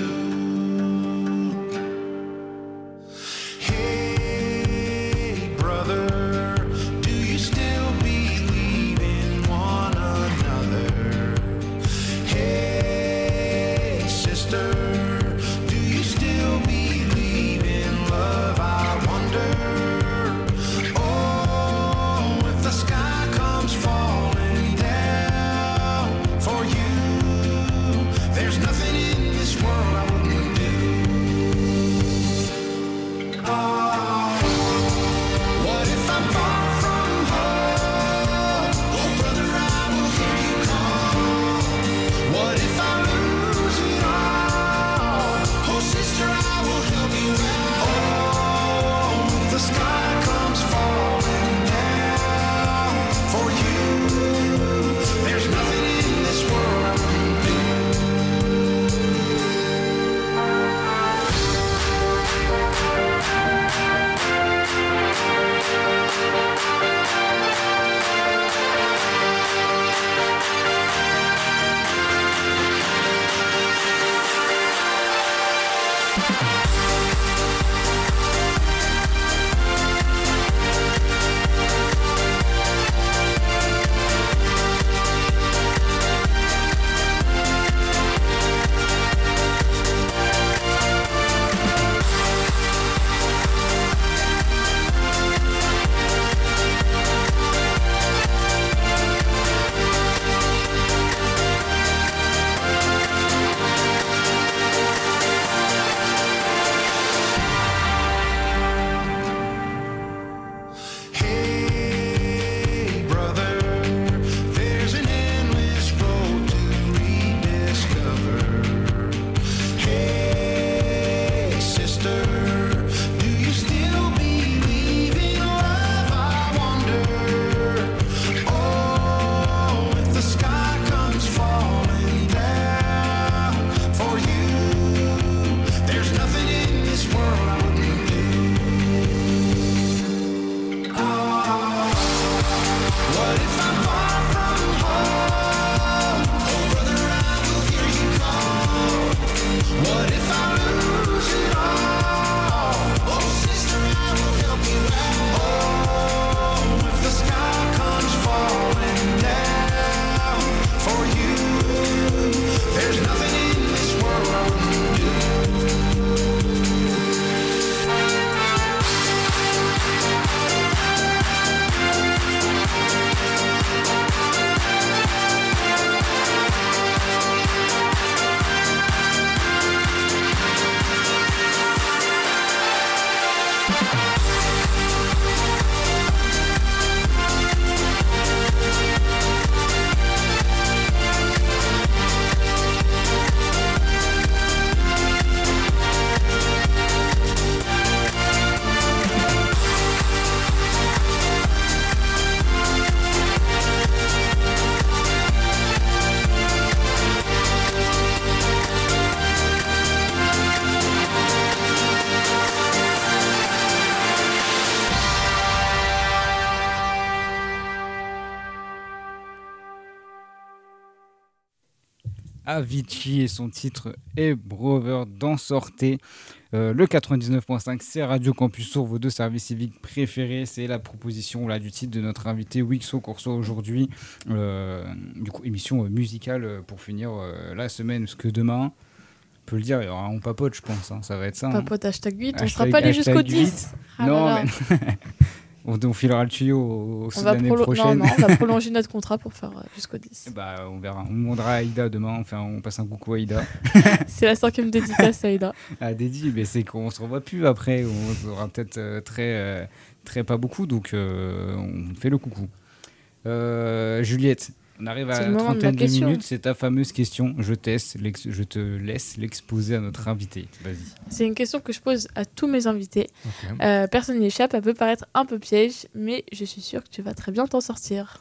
Avicii et son titre Hey Brother d'en sortez. Euh, le quatre-vingt-dix-neuf virgule cinq, c'est Radio Campus Tour, vos deux services civiques préférés. C'est la proposition là, du titre de notre invité Wixo qu'on reçoit aujourd'hui. Euh, du coup, émission euh, musicale pour finir euh, la semaine, parce que demain, on peut le dire, il y aura un papote, je pense. Hein, ça va être ça. Papote hashtag huit, on ne Hashtag- sera pas allé jusqu'au hashtag huit. dix. Ah non, là là. mais on, on filera le tuyau au, au On va, l'année prolo- prochaine. non, non, on va prolonger notre contrat pour faire euh, jusqu'au dix. Bah, on verra. On demandera à Aïda demain. Enfin, on passe un coucou à Aïda. C'est la cinquième dédicace, Aïda. À Dédi, mais c'est qu'on se revoit plus après. On sera peut-être euh, très, euh, très pas beaucoup, donc euh, on fait le coucou. Euh, Juliette, on arrive à C'est la le moment de trentaine la de question. minutes. C'est ta fameuse question. Je, teste, l'ex- je te laisse l'exposer à notre invité. Vas-y. C'est une question que je pose à tous mes invités. Ok. Euh, personne n'y échappe, elle peut paraître un peu piège, mais je suis sûre que tu vas très bien t'en sortir.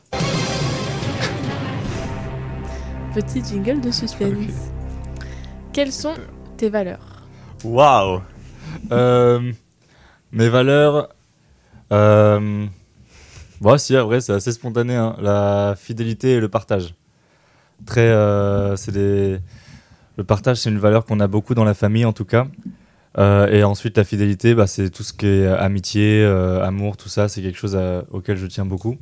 Petit jingle de suspense. Quelles sont tes valeurs? Waouh Euh, Mes valeurs. Euh... Bon, si, en vrai, c'est assez spontané. Hein. La fidélité et le partage. Très. Euh, c'est des... Le partage, c'est une valeur qu'on a beaucoup dans la famille, en tout cas. Euh, et ensuite, la fidélité, bah, c'est tout ce qui est amitié, euh, amour, tout ça. C'est quelque chose à- auquel je tiens beaucoup.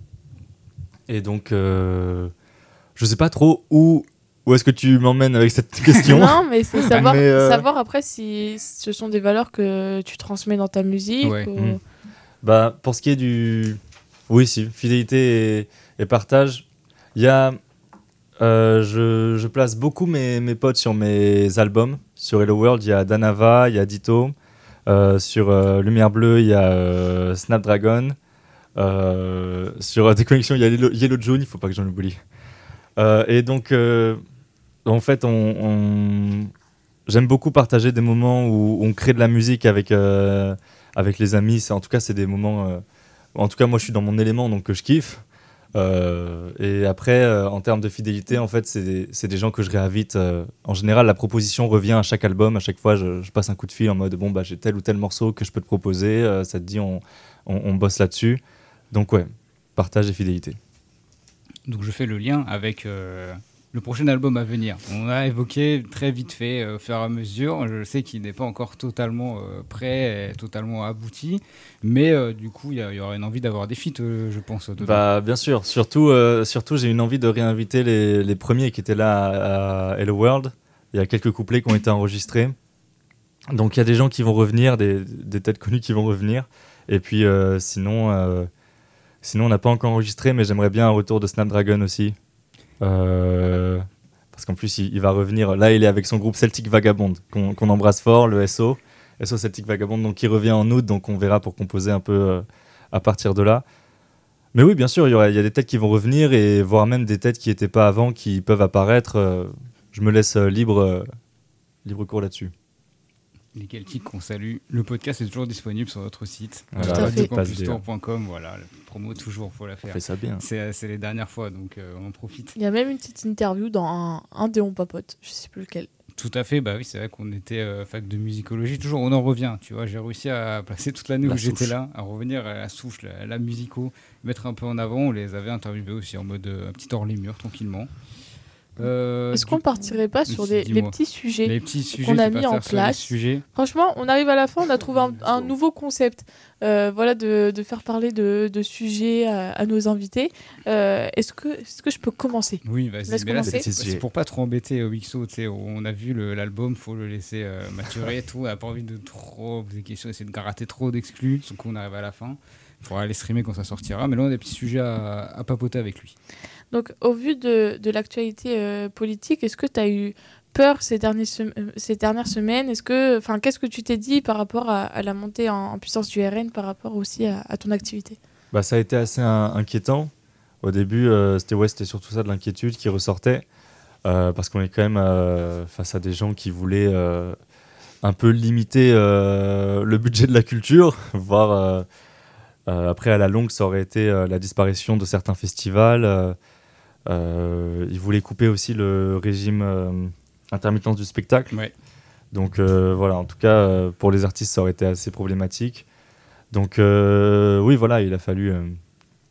Et donc, euh, je sais pas trop où, où est-ce que tu m'emmènes avec cette question. Non, mais c'est savoir, Mais, euh, savoir après si ce sont des valeurs que tu transmets dans ta musique. Ouais. ou- Mm. Bah, pour ce qui est du... Oui, si, fidélité et, et partage, il y a... euh, je, je place beaucoup mes, mes potes sur mes albums. Sur Hello World, il y a Danava, il y a Ditto. Euh, sur euh, Lumière Bleue, il y a euh, Snapdragon. Euh, sur euh, Déconnexion, il y a Yellow, Yellow June, il ne faut pas que j'en oublie. Euh, et donc, euh, en fait, on, on- j'aime beaucoup partager des moments où on crée de la musique avec, euh, avec les amis. C'est, en tout cas, c'est des moments... euh, en tout cas, moi, je suis dans mon élément, donc que je kiffe. Euh, et après, euh, en termes de fidélité, en fait, c'est des, c'est des gens que je réinvite. euh, en général, la proposition revient à chaque album. À chaque fois, je, je passe un coup de fil en mode, bon, bah, j'ai tel ou tel morceau que je peux te proposer. euh, ça te dit, on, on, on bosse là-dessus. Donc, ouais, partage et fidélité. Donc je fais le lien avec euh, le prochain album à venir. On a évoqué très vite fait, euh, au fur et à mesure. Je sais qu'il n'est pas encore totalement euh, prêt, et totalement abouti, mais euh, du coup, il y, a- il y aura une envie d'avoir des feats, euh, je pense. dedans. Bah, bien sûr. Surtout, euh, surtout j'ai une envie de réinviter les, les premiers qui étaient là à, à Hello World. Il y a quelques couplets qui ont été enregistrés. Donc, il y a des gens qui vont revenir, des, des têtes connues qui vont revenir. Et puis, euh, sinon, euh, sinon, on n'a pas encore enregistré, mais j'aimerais bien un retour de Snapdragon aussi. Euh, parce qu'en plus, il, il va revenir. Là, il est avec son groupe Celtic Vagabond, qu'on qu'on embrasse fort, le S O. S O Celtic Vagabond, donc il revient en août, donc on verra pour composer un peu euh, à partir de là. Mais oui, bien sûr, il y, aura- il y a des têtes qui vont revenir, et voire même des têtes qui n'étaient pas avant, qui peuvent apparaître. Euh, je me laisse euh, libre, euh, libre cours là-dessus. Les Celtiques qu'on salue. Le podcast est toujours disponible sur notre site, Voilà, Tout à fait. radio campus tour point com. Voilà, la promo toujours, faut la On faire. fait ça bien. C'est c'est les dernières fois, donc euh, on en profite. Il y a même une petite interview dans un, un des On Papote, je sais plus lequel. Tout à fait, bah oui, c'est vrai qu'on était euh, fac de musicologie. Toujours, on en revient, tu vois. J'ai réussi à placer toute l'année La où j'étais souche. là, à revenir à la souche, la, la musico, mettre un peu en avant. On les avait interviewés aussi en mode euh, un petit hors les murs, tranquillement. Euh, Est-ce du qu'on coup, partirait pas sur les, les dis-moi. petits sujets les petits sujets qu'on a tu mis vas en faire sur les place? sujets. Franchement, on arrive à la fin, on a trouvé un, un nouveau concept. Euh, voilà, de, de faire parler de, de sujets à, à nos invités. Euh, est-ce que, est-ce que je peux commencer? Oui, vas-y. Laisse Mais là, commencer. c'est c'est pour pas trop embêter euh, Wixo. Tu sais, on a vu le- l'album, faut le laisser euh, maturer et tout. On n'a pas envie de trop poser des questions, essayer de gratter trop d'exclus. Donc on arrive à la fin. Il faudra aller streamer quand ça sortira. Mais là, on a des petits sujets à, à papoter avec lui. Donc, au vu de, de l'actualité euh, politique, est-ce que tu as eu peur ces, derniers sem- euh, ces dernières semaines? Est-ce que, enfin, qu'est-ce que tu t'es dit par rapport à, à la montée en, en puissance du R N, par rapport aussi à, à ton activité? Bah, ça a été assez in- inquiétant. Au début, euh, c'était ouais, c'était surtout ça, de l'inquiétude qui ressortait. Euh, parce qu'on est quand même euh, face à des gens qui voulaient euh, un peu limiter euh, le budget de la culture, voire euh, euh, après, à la longue, ça aurait été euh, la disparition de certains festivals. Euh, euh, ils voulaient couper aussi le régime euh, intermittence du spectacle. Ouais. Donc euh, voilà, en tout cas, euh, pour les artistes, ça aurait été assez problématique. Donc euh, oui, voilà, il a fallu, euh,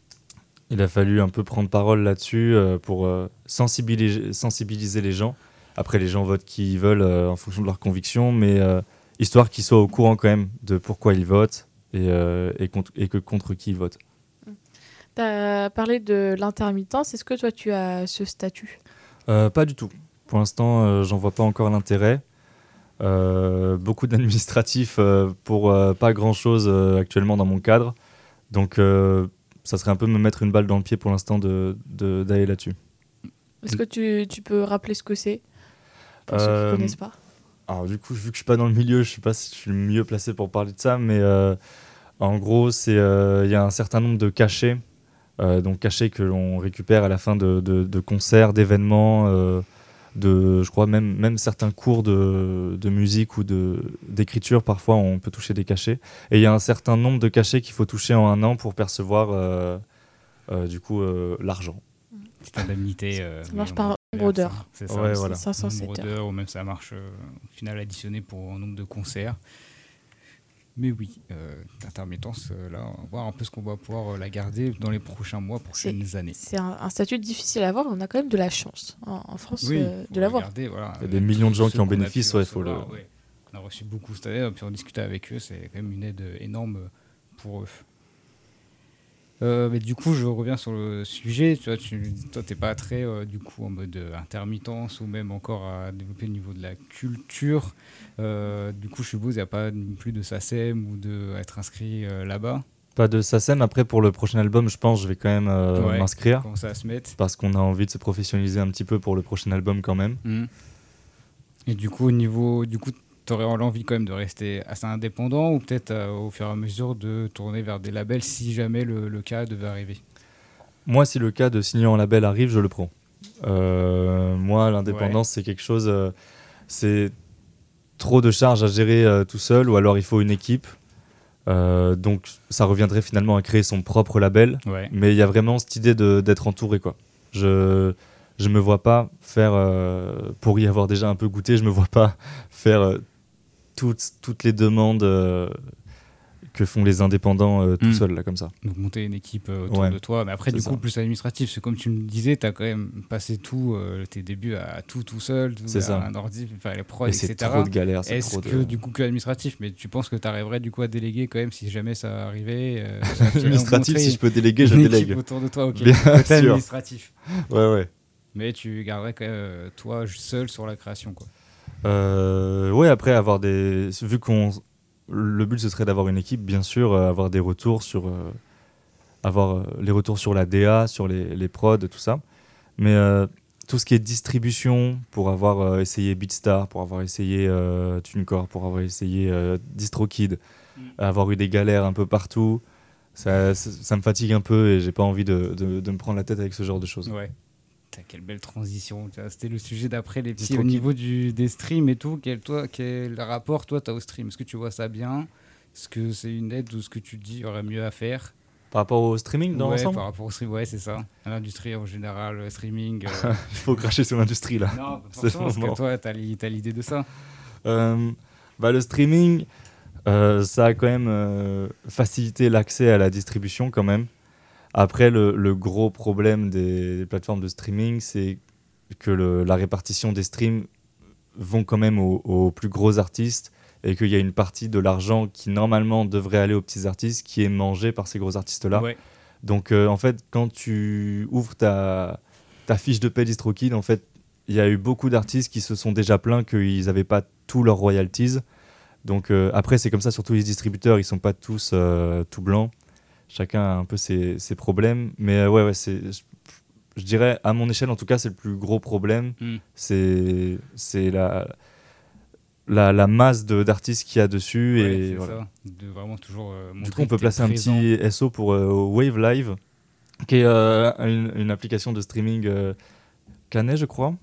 il a fallu un peu prendre parole là-dessus euh, pour euh, sensibiliser, sensibiliser les gens. Après, les gens votent qui ils veulent euh, en fonction de leurs convictions, mais euh, histoire qu'ils soient au courant quand même de pourquoi ils votent et, euh, et, contre, et que contre qui ils votent. Tu as parlé de l'intermittence. Est-ce que toi, tu as ce statut ? euh, Pas du tout. Pour l'instant, euh, j'en vois pas encore l'intérêt. Euh, beaucoup d'administratifs euh, pour euh, pas grand-chose euh, actuellement dans mon cadre. Donc, euh, ça serait un peu me mettre une balle dans le pied pour l'instant de, de, d'aller là-dessus. Est-ce que tu, tu peux rappeler ce que c'est pour ceux Euh, qui ne connaissent pas ? Alors du coup, vu que je suis pas dans le milieu, je sais pas si je suis le mieux placé pour parler de ça, mais euh, en gros, c'est il euh, y a un certain nombre de cachets, euh, donc cachets que l'on récupère à la fin de, de, de concerts, d'événements, euh, de, je crois même même certains cours de, de musique ou de d'écriture. Parfois, on peut toucher des cachets, et il y a un certain nombre de cachets qu'il faut toucher en un an pour percevoir euh, euh, du coup euh, l'argent. C'est indemnité. Euh, Ça marche par nombre d'heures. C'est ça. Ouais, c'est voilà. cinq cent sept nombre heures. d'heures, ou même ça marche euh, au final additionné pour un nombre de concerts. Mais oui, euh, l'intermittence, euh, là, on va voir un peu ce qu'on va pouvoir euh, la garder dans les prochains mois, prochaines années. C'est un, un statut difficile à avoir. On a quand même de la chance en, en France Oui, euh, faut de l'avoir. regarder, voilà. Il y a des Euh, millions de gens tous qui ceux en qu'on a bénéficient, pu ouais, faut le- recevoir, ouais. On a reçu beaucoup cette année, puis on discutait avec eux, c'est quand même une aide énorme pour eux. Euh, mais du coup, je reviens sur le sujet. Tu vois, tu, toi, t'es pas très euh, du coup en mode euh, intermittence ou même encore à développer le niveau de la culture. Euh, du coup, je suppose il n'y a pas non plus de SACEM ou de être inscrit euh, là-bas. Pas de SACEM. Après, pour le prochain album, je pense, je vais quand même euh, Ouais, m'inscrire commencer à se mettre. parce qu'on a envie de se professionnaliser un petit peu pour le prochain album quand même. Mhm. Et du coup, au niveau, du coup, t'aurais l'envie quand même de rester assez indépendant ou peut-être euh, au fur et à mesure de tourner vers des labels si jamais le, le cas devait arriver. Moi, si le cas de signer en label arrive, je le prends. Euh, moi, l'indépendance, c'est quelque chose... euh, c'est trop de charges à gérer euh, tout seul, ou alors il faut une équipe. Euh, donc, ça reviendrait finalement à créer son propre label. Ouais. Mais il y a vraiment cette idée de, d'être entouré, quoi. Je je me vois pas faire... euh, pour y avoir déjà un peu goûté, je me vois pas faire euh, toutes, toutes les demandes... euh, que font les indépendants euh, tout Mm. seuls, là, comme ça. Donc monter une équipe euh, autour Ouais, de toi. Mais après, c'est du coup, ça. plus administratif. C'est comme tu me disais, tu as quand même passé tout, euh, tes débuts à tout tout seul, tout, C'est à ça. un ordi, enfin, les prods, Et et c'est cetera. trop de galères, c'est Est-ce trop que de... du coup que administratif, mais tu penses que tu arriverais du coup à déléguer quand même si jamais ça arrivait euh, Administratif, si je peux déléguer, je une équipe délègue. autour de toi, ok. Bien Côté sûr. administratif. Ouais, ouais. Mais tu garderais quand même euh, toi seul sur la création, quoi. Euh, ouais, après, avoir des... Vu qu'on... Le but, ce serait d'avoir une équipe, bien sûr, euh, avoir des retours sur... euh, avoir euh, les retours sur la D A, sur les, les prods, tout ça. Mais euh, tout ce qui est distribution, pour avoir euh, essayé Beatstar, pour avoir essayé euh, TuneCore, pour avoir essayé euh, DistroKid, Mm. avoir eu des galères un peu partout, ça, ça, ça me fatigue un peu et j'ai pas envie de, de, de me prendre la tête avec ce genre de choses. Ouais. Putain, quelle belle transition. Tu vois, c'était le sujet d'après les petits. trop Au kiff. niveau du, des streams et tout, quel, toi, quel rapport toi tu as au stream? Est-ce que tu vois ça bien? Est-ce que c'est une aide ou est-ce que tu te dis qu'il y aurait mieux à faire? Par rapport au streaming dans Ouais, l'ensemble, par rapport au stream, ouais, c'est ça. À l'industrie en général, le streaming. euh, il faut cracher sur l'industrie là. Non, pas C'est forcément, parce le moment. que toi, t'as li- t'as l'idée de ça. Euh, bah, le streaming, euh, ça a quand même euh, facilité l'accès à la distribution quand même. Après, le, le gros problème des, des plateformes de streaming, c'est que le- la répartition des streams vont quand même aux, aux plus gros artistes et qu'il y a une partie de l'argent qui normalement devrait aller aux petits artistes qui est mangée par ces gros artistes-là. Ouais. Donc euh, en fait, quand tu ouvres ta, ta fiche de paie DistroKid, en fait, il y a eu beaucoup d'artistes qui se sont déjà plaints qu'ils n'avaient pas tous leurs royalties. Donc euh, après, c'est comme ça, surtout les distributeurs, ils sont pas tous euh, tout blancs. Chacun a un peu ses, ses problèmes. Mais euh, ouais, ouais, c'est, je, je dirais, à mon échelle, en tout cas, c'est le plus gros problème. Mm. C'est, c'est la, la, la masse de, d'artistes qu'il y a dessus. Ouais, et c'est voilà. ça. De vraiment toujours euh, Du montrer coup, on que peut t'es placer un présent. petit S O pour euh, Wave Live, qui est euh, une, une application de streaming euh, canet, je crois.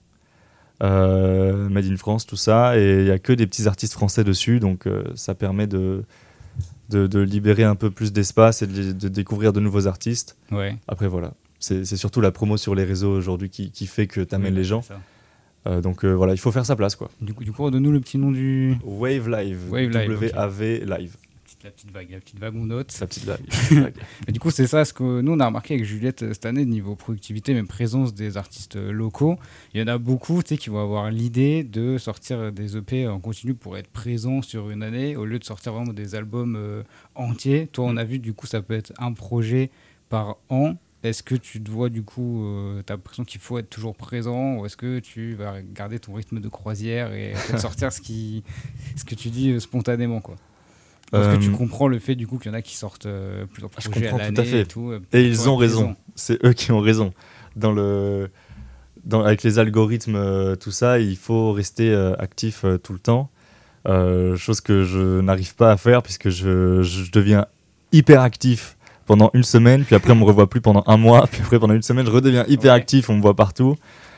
Euh, Made in France, tout ça. Et il n'y a que des petits artistes français dessus, donc euh, ça permet de, de, de libérer un peu plus d'espace et de, de découvrir de nouveaux artistes. Ouais. Après, voilà. C'est, c'est surtout la promo sur les réseaux aujourd'hui qui, qui fait que tu amènes Oui, les c'est gens. ça. Euh, donc euh, voilà, il faut faire sa place, quoi. Du coup, du coup, donne-nous le petit nom du Wave Live. Wave Live, W ok. A V Live. petite La petite vague, la petite vague, on note. La petite vague. Et du coup, c'est ça ce que nous, on a remarqué avec Juliette cette année, niveau productivité, même présence des artistes locaux. Il y en a beaucoup tu sais, qui vont avoir l'idée de sortir des E P en continu pour être présents sur une année, au lieu de sortir vraiment des albums euh, entiers. Toi, on a vu, du coup, ça peut être un projet par an. Est-ce que tu te vois, du coup, euh, tu as l'impression qu'il faut être toujours présent, ou est-ce que tu vas garder ton rythme de croisière et sortir ce, qui, ce que tu dis euh, spontanément, quoi? Est-ce euh, que tu comprends le fait, du coup, qu'il y en a qui sortent euh, plusieurs projets à l'année tout à fait. Et tout, euh, et ils ont raison. C'est eux qui ont raison. Dans le, dans, avec les algorithmes, euh, tout ça, il faut rester euh, actif euh, tout le temps. Euh, chose que je n'arrive pas à faire puisque je, je deviens hyper actif pendant une semaine, puis après on me revoit plus pendant un mois, puis après pendant une semaine je redeviens hyper ouais. actif, on me voit partout.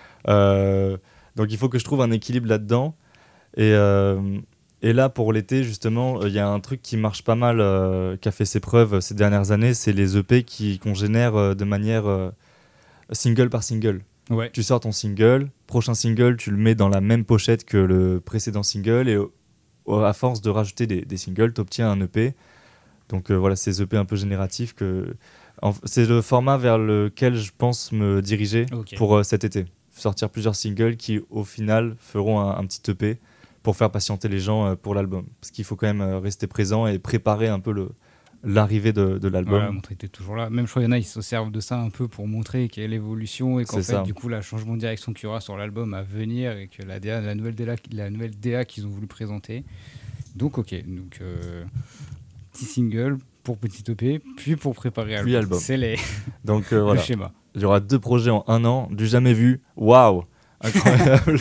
Euh, donc il faut que je trouve un équilibre là-dedans. Et, euh, et là pour l'été justement, il y a un truc qui marche pas mal, euh, qui a fait ses preuves ces dernières années, c'est les E P qui, qu'on génère euh, de manière euh, single par single. Ouais. Tu sors ton single, prochain single, tu le mets dans la même pochette que le précédent single, et euh, à force de rajouter des, des singles, tu obtiens un E P. Donc euh, voilà, ces E P un peu génératifs, que... en... c'est le format vers lequel je pense me diriger okay. pour euh, cet été. Sortir plusieurs singles qui, au final, feront un, un petit E P pour faire patienter les gens euh, pour l'album. Parce qu'il faut quand même euh, rester présent et préparer un peu le... l'arrivée de, de l'album. Voilà, montrer que tu es toujours là. Même je crois qu'il y en a, ils se servent de ça un peu pour montrer qu'il y a l'évolution et qu'en c'est fait, ça. Du coup, le changement de direction qu'il y aura sur l'album à venir et que la, D A, la, nouvelle, D A, la nouvelle D A qu'ils ont voulu présenter. Donc, ok. Donc... Euh... petit single pour petit E P, puis pour préparer album. album. C'est les... Donc euh, voilà. le schéma. Il y aura deux projets en un an, du jamais vu. Waouh, incroyable.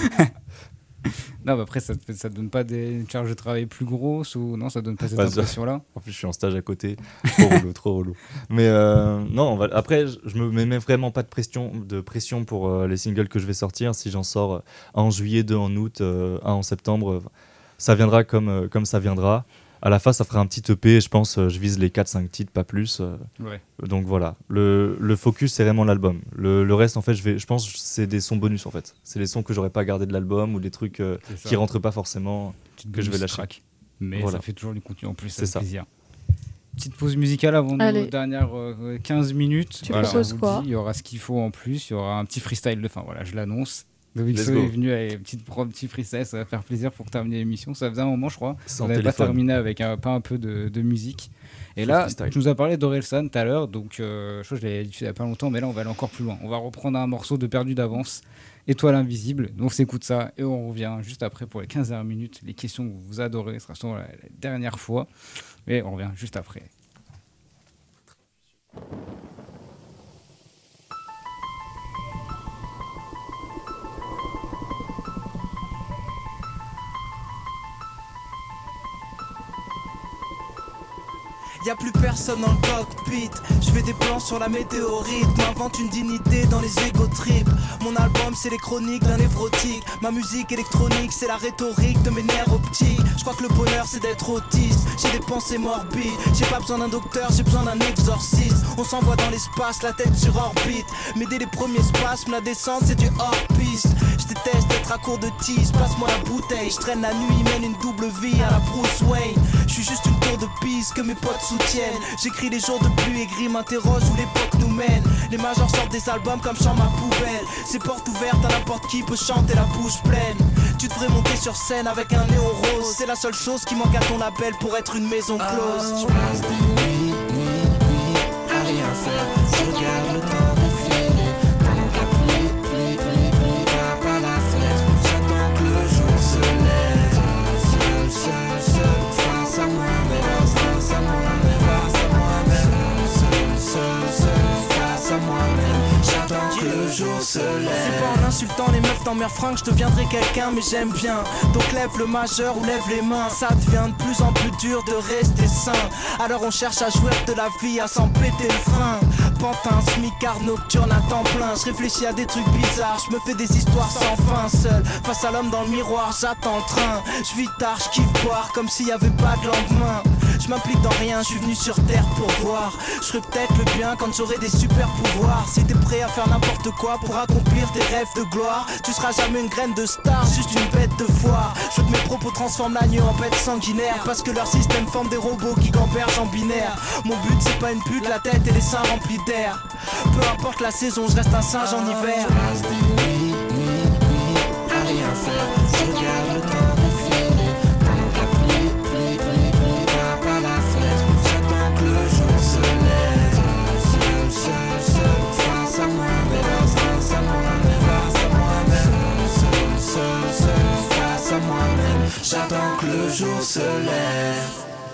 Non, mais après, ça ne ça donne pas des charges de travail plus grosses ou non, ça donne pas cette bah, impression-là. En plus, je suis en stage à côté. Trop relou, trop relou. Mais euh, non, on va... après, je me mets vraiment pas de pression, de pression pour euh, les singles que je vais sortir. Si j'en sors euh, un en juillet, deux en août, euh, un en septembre, euh, ça viendra comme, euh, comme ça viendra. À la fin, ça fera un petit E P, je pense, euh, je vise les quatre cinq titres, pas plus. Euh, ouais. Donc voilà, le, le focus, c'est vraiment l'album. Le, le reste, en fait, je, vais, je pense que c'est des sons bonus, en fait. C'est les sons que j'aurais pas gardés de l'album ou des trucs euh, qui rentrent pas forcément, Petite que je vais lâcher. Track. Mais voilà. Ça fait toujours du contenu en plus, ça c'est fait ça. plaisir. Petite pause musicale avant Allez. nos dernières euh, quinze minutes. Tu voilà, proposes quoi? Il y aura ce qu'il faut en plus, il y aura un petit freestyle de fin, voilà, je l'annonce. Loïcso est venu avec une petite petit freestyle, ça va faire plaisir pour terminer l'émission. Ça faisait un moment, je crois. On n'avait pas terminé avec un, pas un peu de, de musique. Et là, freestyle. Tu nous as parlé d'Orelsan tout à l'heure, donc euh, je crois que je l'avais dit il n'y a pas longtemps, mais là on va aller encore plus loin. On va reprendre un morceau de Perdu d'avance, Étoile invisible. Donc on s'écoute ça et on revient juste après pour les quinze dernières minutes. Les questions que vous adorez, ce sera sûrement la, la dernière fois. Et on revient juste après. Y'a plus personne dans le cockpit. Je fais des plans sur la météorite. M'invente une dignité dans les égo trips. Mon album c'est les chroniques d'un névrotique. Ma musique électronique c'est la rhétorique de mes nerfs optiques. Je crois que le bonheur c'est d'être autiste. J'ai des pensées morbides. J'ai pas besoin d'un docteur, j'ai besoin d'un exorciste. On s'envoie dans l'espace, la tête sur orbite. Mais dès les premiers spasmes, la descente c'est du hors-piste. Je déteste être à court de tease, passe-moi la bouteille. Je traîne la nuit, mène une double vie à la Bruce Wayne. Je suis juste une tour de piste que mes potes soutiennent. J'écris les jours de pluie et gris, m'interroge où l'époque nous mène. Les majors sortent des albums comme chant ma poubelle. C'est porte ouverte à n'importe qui peut chanter la bouche pleine. Tu devrais monter sur scène avec un néon rose. C'est la seule chose qui manque à ton label pour être une maison close. Je passe des nuits, nuits, nuits à rien faire. Je regarde le temps défiler. Pendant que la pluie, pluie, pluie, pluie tape à la fenêtre. J'attends que le jour se lève. Seul, seul, seul, face à moi. Mais face à moi, mais face à moi-même. Seul, seul, seul, face à moi-même. J'attends que le jour se lève. C'est pas en insultant les meufs dans mes fringues je deviendrai quelqu'un, mais j'aime bien. Donc lève le majeur ou lève les mains. Ça devient de plus en plus dur de rester sain. Alors on cherche à jouer de la vie, à s'en péter le frein. Pantin, smicard, nocturne à temps plein. Je réfléchis à des trucs bizarres, je me fais des histoires sans fin. Seul, face à l'homme dans le miroir, j'attends le train. Je vis tard, je kiffe boire comme s'il y avait pas de lendemain. Je m'implique dans rien, je suis venu sur terre pour voir. Je ferai peut-être le bien quand j'aurai des super pouvoirs. Si t'es prêt à faire n'importe quoi pour accomplir tes rêves de gloire, tu seras seras jamais une graine de star, juste une bête de foire. Je veux que mes propos transforment l'agneau en bête sanguinaire, parce que leur système forme des robots qui gambergent en binaire. Mon but c'est pas une pute, la tête et les seins remplis d'air. Peu importe la saison, je reste un singe en hiver. Je passe des nuits, nuits, nuits à rien faire. Je regarde le temps défiler. Pendant que la pluie, pluie, pluie, pluie tape à la fenêtre. J'attends que le jour se lève. Seul, seul, seul, face à moi, mais face à moi, mais face à moi-même. Seul, seul, seul, face à moi-même. J'attends que le jour se lève.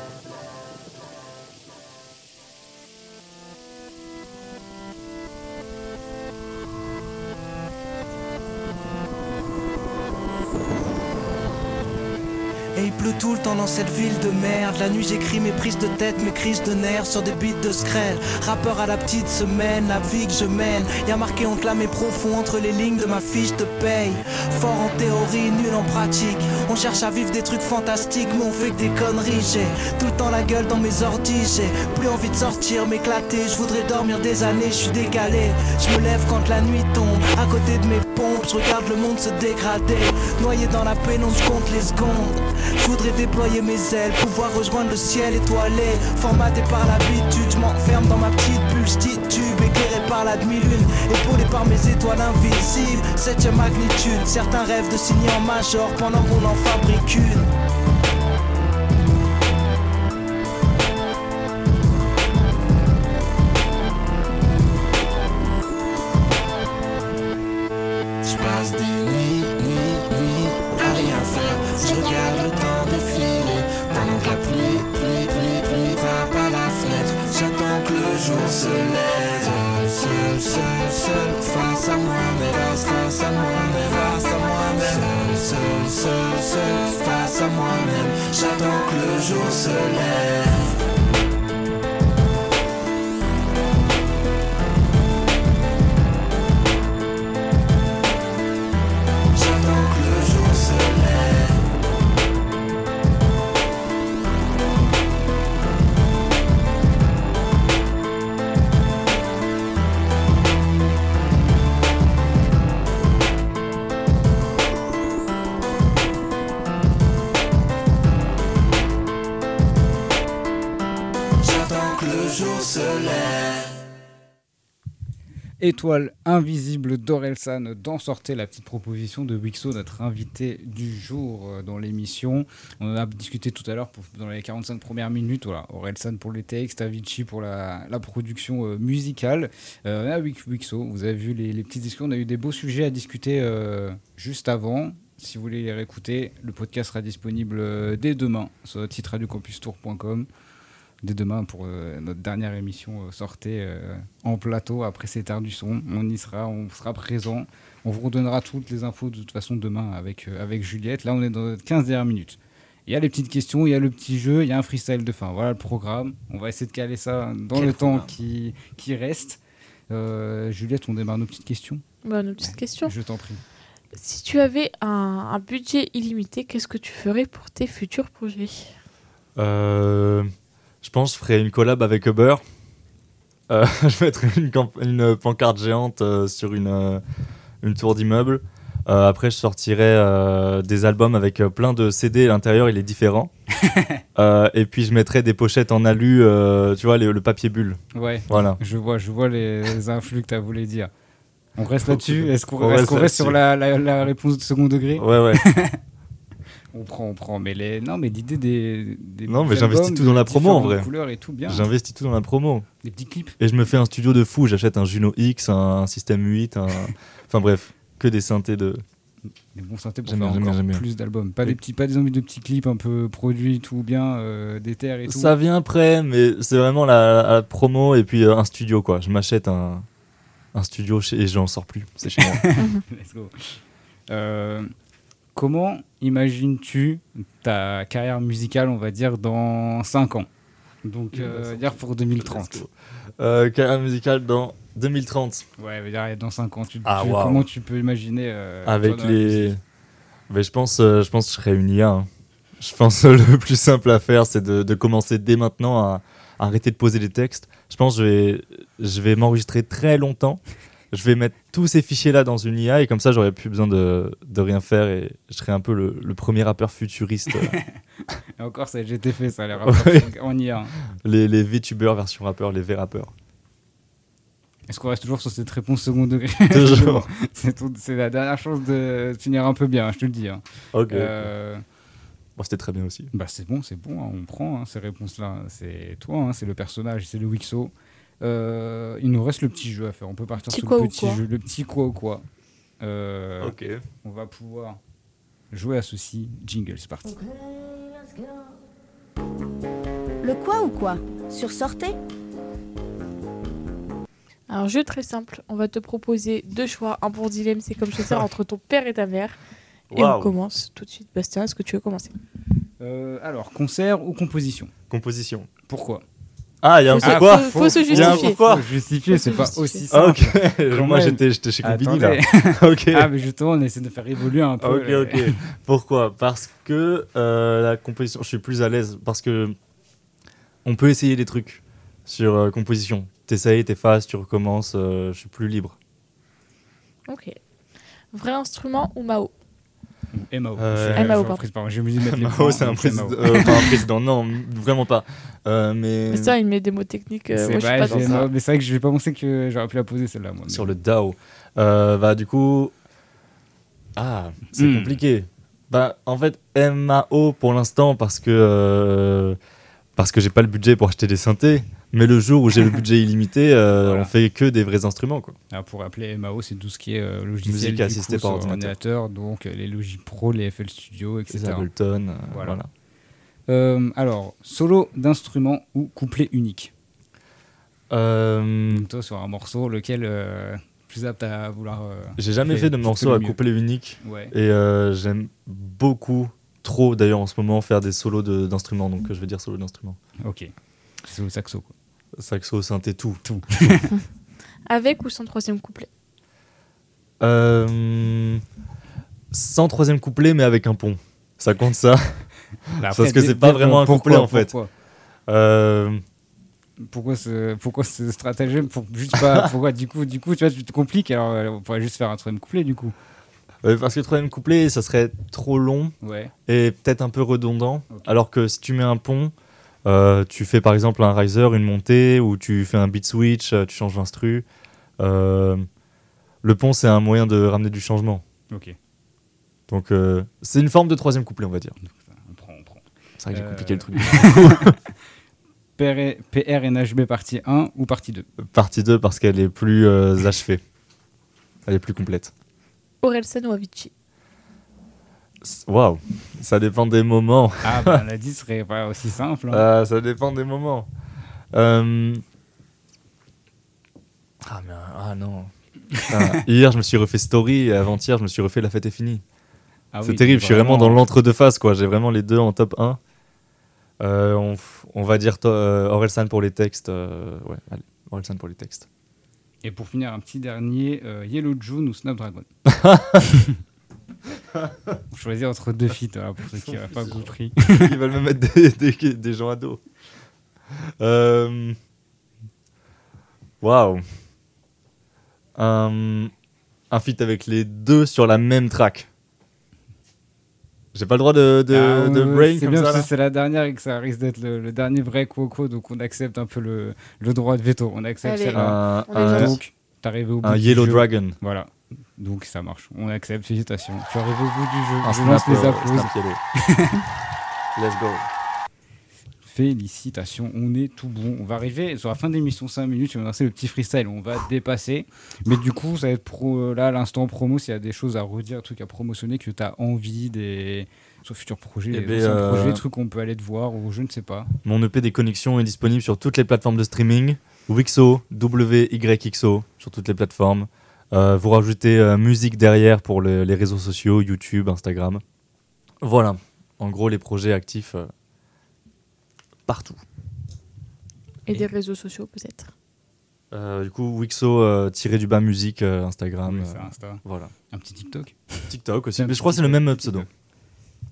Et il pleut tout le temps dans cette ville de merde. La nuit j'écris mes prises de tête, mes crises de nerfs sur des beats de screll. Rappeur à la petite semaine, la vie que je mène. Y'a marqué on clame et profond entre les lignes de ma fiche de paye. Fort en théorie, nul en pratique. On cherche à vivre des trucs fantastiques, mais on fait que des conneries. J'ai tout le temps la gueule dans mes ordis. J'ai plus envie de sortir, m'éclater. Je voudrais dormir des années, je suis décalé. Je me lève quand la nuit tombe, à côté de mes pompes. Je regarde le monde se dégrader. Noyé dans la pénombre, je compte les secondes. Je voudrais déployer mes ailes, pouvoir rejoindre le ciel étoilé. Formaté par l'habitude, je m'enferme dans ma petite bulle. Titube, éclairé par la demi-lune, épaulé par mes étoiles invisibles. Septième magnitude, certains rêvent de signer en major pendant qu'on en fabrique une. Je passe des nuits, nuits, nuits à rien faire. Je regarde le temps défiler. Pendant que la pluie, pluie, pluie, pluie tape à la fenêtre. J'attends que le jour se lève. Seul, seul, seul, face à moi, mais face, face à moi, mais face à moi-même. Seul, seul, seul, face à moi-même. J'attends que le jour se lève. Étoile invisible d'Orelsan, d'en sortait la petite proposition de Wixo, notre invité du jour dans l'émission. On en a discuté tout à l'heure pour, dans les quarante-cinq premières minutes. Voilà, Orelsan pour les textes, Avicii pour la, la production euh, musicale. Euh, là, Wixo, vous avez vu les, les petites discussions. On a eu des beaux sujets à discuter euh, juste avant. Si vous voulez les réécouter, le podcast sera disponible euh, dès demain sur le site radio campus tour point com. Dès demain pour euh, notre dernière émission euh, sortez euh, en plateau après C'est tard du son. On y sera, on sera présent. On vous redonnera toutes les infos de toute façon demain avec, euh, avec Juliette. Là, on est dans les quinze dernières minutes. Il y a les petites questions, il y a le petit jeu, il y a un freestyle de fin. Voilà le programme. On va essayer de caler ça dans Quel le programme. temps qui, qui reste. Euh, Juliette, on démarre nos petites questions. Bah, nos petites ouais, questions. Je t'en prie. Si tu avais un, un budget illimité, qu'est-ce que tu ferais pour tes futurs projets ? Euh... Je pense que je ferais une collab avec Uber. Euh, je mettrais une, camp- une pancarte géante euh, sur une, euh, une tour d'immeuble. Euh, après, je sortirais euh, des albums avec euh, plein de C D. L'intérieur, il est différent. euh, et puis, je mettrais des pochettes en alu, euh, tu vois, les, le papier bulle. Ouais, voilà. je vois, je vois les, les influx que tu as voulu dire. On reste là-dessus ? Est-ce qu'on, on reste, est-ce qu'on reste sur la, la, la réponse de second degré ? Ouais, ouais. On prend, on prend, mais les... non, mais l'idée des, des non, mais j'investis tout dans la promo en vrai. Couleurs et tout bien. J'investis tout dans la promo. Des petits clips. Et je me fais un studio de fou. J'achète un Juno X, un, un système huit, un... enfin bref, que des synthés de. Des bons synthés pour j'aime faire bien, encore j'aime bien. plus d'albums. Pas oui. des petits, pas des envies de petits clips un peu produits tout bien, euh, des terres et tout. Ça vient après, mais c'est vraiment la, la, la promo et puis euh, un studio quoi. Je m'achète un, un studio chez... et j'en sors plus. C'est chez moi. Let's go. Euh... Comment imagines-tu ta carrière musicale, on va dire, dans cinq ans ? Donc, euh, dire pour deux mille trente. Euh, carrière musicale dans deux mille trente. Ouais, dire dans cinq ans. Tu, ah, tu, wow. Comment tu peux imaginer euh, avec les. Mais je pense, euh, je pense que je serais une I A. Hein. Je pense que le plus simple à faire, c'est de, de commencer dès maintenant à, à arrêter de poser des textes. Je pense que je vais, je vais m'enregistrer très longtemps. je vais mettre tous ces fichiers-là dans une I A et comme ça, j'aurais plus besoin de, de rien faire et je serais un peu le, le premier rappeur futuriste. Et encore, ça a déjà été fait, ça, les Ouais. rappeurs en I A. hein. Les, les V-tubeurs version rappeur, les V-rappeurs. Est-ce qu'on reste toujours sur cette réponse second degré? Toujours. c'est, tout- c'est la dernière chance de finir un peu bien, je te le dis. hein. Ok. Euh, Bon, c'était très bien aussi. Bah c'est bon, c'est bon, hein, on prend hein, ces réponses-là. C'est toi, hein, c'est le personnage, c'est le Wixo. Euh, il nous reste le petit jeu à faire. On peut partir Petit sur quoi le ou petit quoi jeu, le petit quoi ou quoi. Euh, Ok. On va pouvoir jouer à ceci. Jingle, c'est parti. Le quoi ou quoi? Sur Sortez? Un jeu très simple. On va te proposer deux choix, un pour dilemme, c'est comme choisir entre ton père et ta mère. Et Waouh. on commence tout de suite. Bastien, est-ce que tu veux commencer? Euh, alors, concert ou composition? Composition. Pourquoi? Ah, il y a un Faut se- pourquoi faut- faut se Il y a un justifier. pourquoi Faut justifier, c'est Faut pas justifier. aussi Ah, simple. ok. Quand Moi, même. j'étais, j'étais chez Combini, là. Attendez. Ok. Ah, mais justement, on essaie de faire évoluer un peu. Ok, les- ok. Pourquoi? Parce que euh, la composition, je suis plus à l'aise. Parce que on peut essayer des trucs sur euh, composition. T'essayes, t'effaces, tu recommences. euh, je suis plus libre. Ok. Vrai instrument ou Mao? M A O. Euh, Je- M A O, je- pardon. je- pardon, J'ai oublié de mettre les Mao, points, c'est un donc président. M A O. euh, pas un président, non, vraiment pas. Euh, mais Mais ça, il met des mots techniques. euh, C'est moi, je suis vrai, pas dans j'ai- ça. non, mais c'est vrai que je vais pas penser que j'aurais pu la poser celle-là. Moi, mais- sur le DAO. Euh, bah, du coup. Ah, c'est Hmm. compliqué. Bah, en fait, M A O pour l'instant, parce que. euh, parce que j'ai pas le budget pour acheter des synthés. Mais le jour où j'ai le budget illimité, euh, Voilà. on fait que des vrais instruments, quoi. Alors, pour rappeler, M A O, c'est tout ce qui est euh, logiciel Musique du assistée coup, par sur ordinateur. ordinateur, donc euh, les Logic Pro, les F L Studio, et Les cetera. Ableton, euh, Voilà. voilà. Euh, alors, solo d'instrument ou couplet unique? Euh, Donc, toi, sur un morceau, lequel euh, plus apte à vouloir. euh, j'ai jamais fait- fait de qui morceau fait le à mieux. couplet unique. Ouais. Et euh, j'aime beaucoup, trop d'ailleurs en ce moment, faire des solos de- d'instruments. Donc je vais dire solo d'instruments. Ok. C'est au saxo, quoi. Saxo, synthé, tout. Tout. Avec ou sans troisième couplet? Euh, sans troisième couplet, mais avec un pont. Ça compte ça. Bah, Parce après, que dé- c'est pas dé- vraiment un pourquoi, couplet en fait. Pourquoi, Euh, pourquoi ce, pourquoi ce stratagème pour juste pas, pourquoi du coup, du coup, tu vois, tu te compliques. Alors, euh, on pourrait juste faire un troisième couplet, du coup. euh, parce que le troisième couplet, ça serait trop long Ouais. et peut-être un peu redondant. Ok. Alors que si tu mets un pont, euh, tu fais par exemple un riser, une montée, ou tu fais un beat switch, euh, tu changes l'instru. Euh, le pont, c'est un moyen de ramener du changement. Ok. Donc euh, c'est une forme de troisième couplet, on va dire. On prend, on prend. C'est vrai que j'ai Euh, compliqué le truc. P R et- P R N H B partie un ou partie deux? Partie deux parce qu'elle est plus euh, achevée. Elle est plus complète. Orelsan ou Avicii? S- Waouh, ça dépend des moments. Ah, bah, on a dit, ce serait pas aussi simple. hein. Euh, ça dépend des moments. Euh, Ah, mais, ah non. Putain, hier, je me suis refait Story et avant-hier, je me suis refait La fête est finie. Ah c'est oui, terrible, je suis vraiment dans vraiment. l'entre-deux phases, quoi. J'ai vraiment les deux en top un. Euh, on, f- on va dire to- euh, Orelsan pour les textes. euh, ouais, allez, Orelsan pour les textes. Et pour finir, un petit dernier, euh, Yellow June ou Snapdragon? Faut choisir entre deux feats, voilà, pour ceux qui n'auraient pas compris. Ils veulent me mettre des, des, des gens à dos. Euh, Waouh. Un, un feat avec les deux sur la même track. J'ai pas le droit de, de, Ah, de ouais, brain c'est comme bien ça. parce là que c'est la dernière et que ça risque d'être le, le dernier vrai quoco, donc on accepte un peu le, le droit de veto. On accepte Allez. celle-là. Un, On est un- gentil. Donc, t'arrives au bout un du Yellow jeu. Dragon. Voilà. Donc ça marche. On accepte. Félicitations. Tu arrives au bout du jeu. Un Je snap, lance les euh, applauses. snap yellow. Let's go. Félicitations, on est tout bon. On va arriver sur la fin de l'émission, cinq minutes, on va lancer le petit freestyle, on va dépasser. Mais du coup, ça va être pro, là, l'instant promo, s'il y a des choses à redire, des trucs à promotionner, que tu as envie, des sur futurs projets, Eh des ben, anciens euh, projets, des trucs qu'on peut aller te voir, ou je ne sais pas. Mon E P des connexions est disponible sur toutes les plateformes de streaming. Wixo, W Y X O, sur toutes les plateformes. Euh, vous rajoutez euh, musique derrière pour le- les réseaux sociaux, YouTube, Instagram. Voilà, en gros les projets actifs euh, partout. Et des réseaux sociaux, peut-être. Euh, du coup, Wixo, euh, tiré du bas musique, euh, Instagram. Oui, euh, c'est Insta. voilà. Un petit TikTok. TikTok aussi, Un mais je petit crois que c'est le TikTok, même TikTok. pseudo.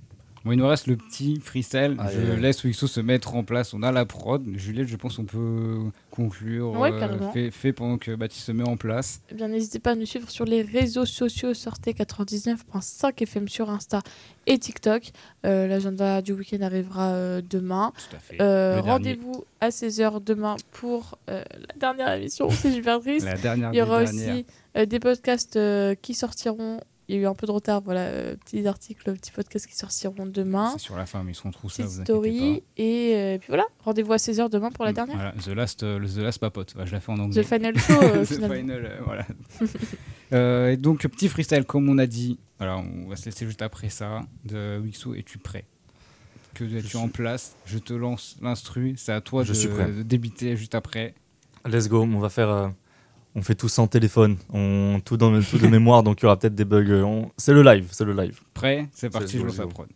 Bon, il nous reste le petit freestyle. Ah, je ouais. laisse Wixo se mettre en place. On a la prod. Juliette, je pense qu'on peut conclure. Ouais, carrément. fait, fait pendant que Baptiste se met en place. Eh bien, n'hésitez pas à nous suivre sur les réseaux sociaux Sortez quatre-vingt-dix-neuf virgule cinq F M sur Insta et TikTok. Euh, L'agenda du week-end arrivera euh, demain. Tout à fait. Euh, Le Rendez-vous à seize heures demain pour euh, la dernière émission. C'est super triste. La dernière Il y aura des dernières. aussi euh, des podcasts euh, qui sortiront. Il y a eu un peu de retard, voilà, euh, petits articles, petits podcasts qui sortiront demain. C'est sur la fin, mais ils seront trop ça, Petite vous story. inquiétez pas. Et euh, puis voilà, rendez-vous à seize heures demain pour la dernière. Voilà, The Last, euh, le The Last Papote. Bah, je la fais en anglais. The Final Show, euh, The finalement. Final, euh, voilà. euh, et donc, petit freestyle, comme on a dit. Alors, on va se laisser juste après ça. De Wixo, es-tu prêt? Que es-tu en place? Je te lance l'instru. C'est à toi Je de, suis prêt. de débiter juste après. Let's go, on va faire. euh, on fait tout sans téléphone, on, tout, dans, tout de mémoire, donc il y aura peut-être des bugs. euh, on- C'est le live, c'est le live. Prêt? C'est parti, Let's je go, lance la let's go. prod.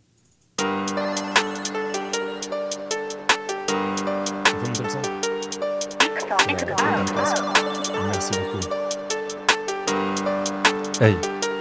On peut monter le son? Merci beaucoup. Hey.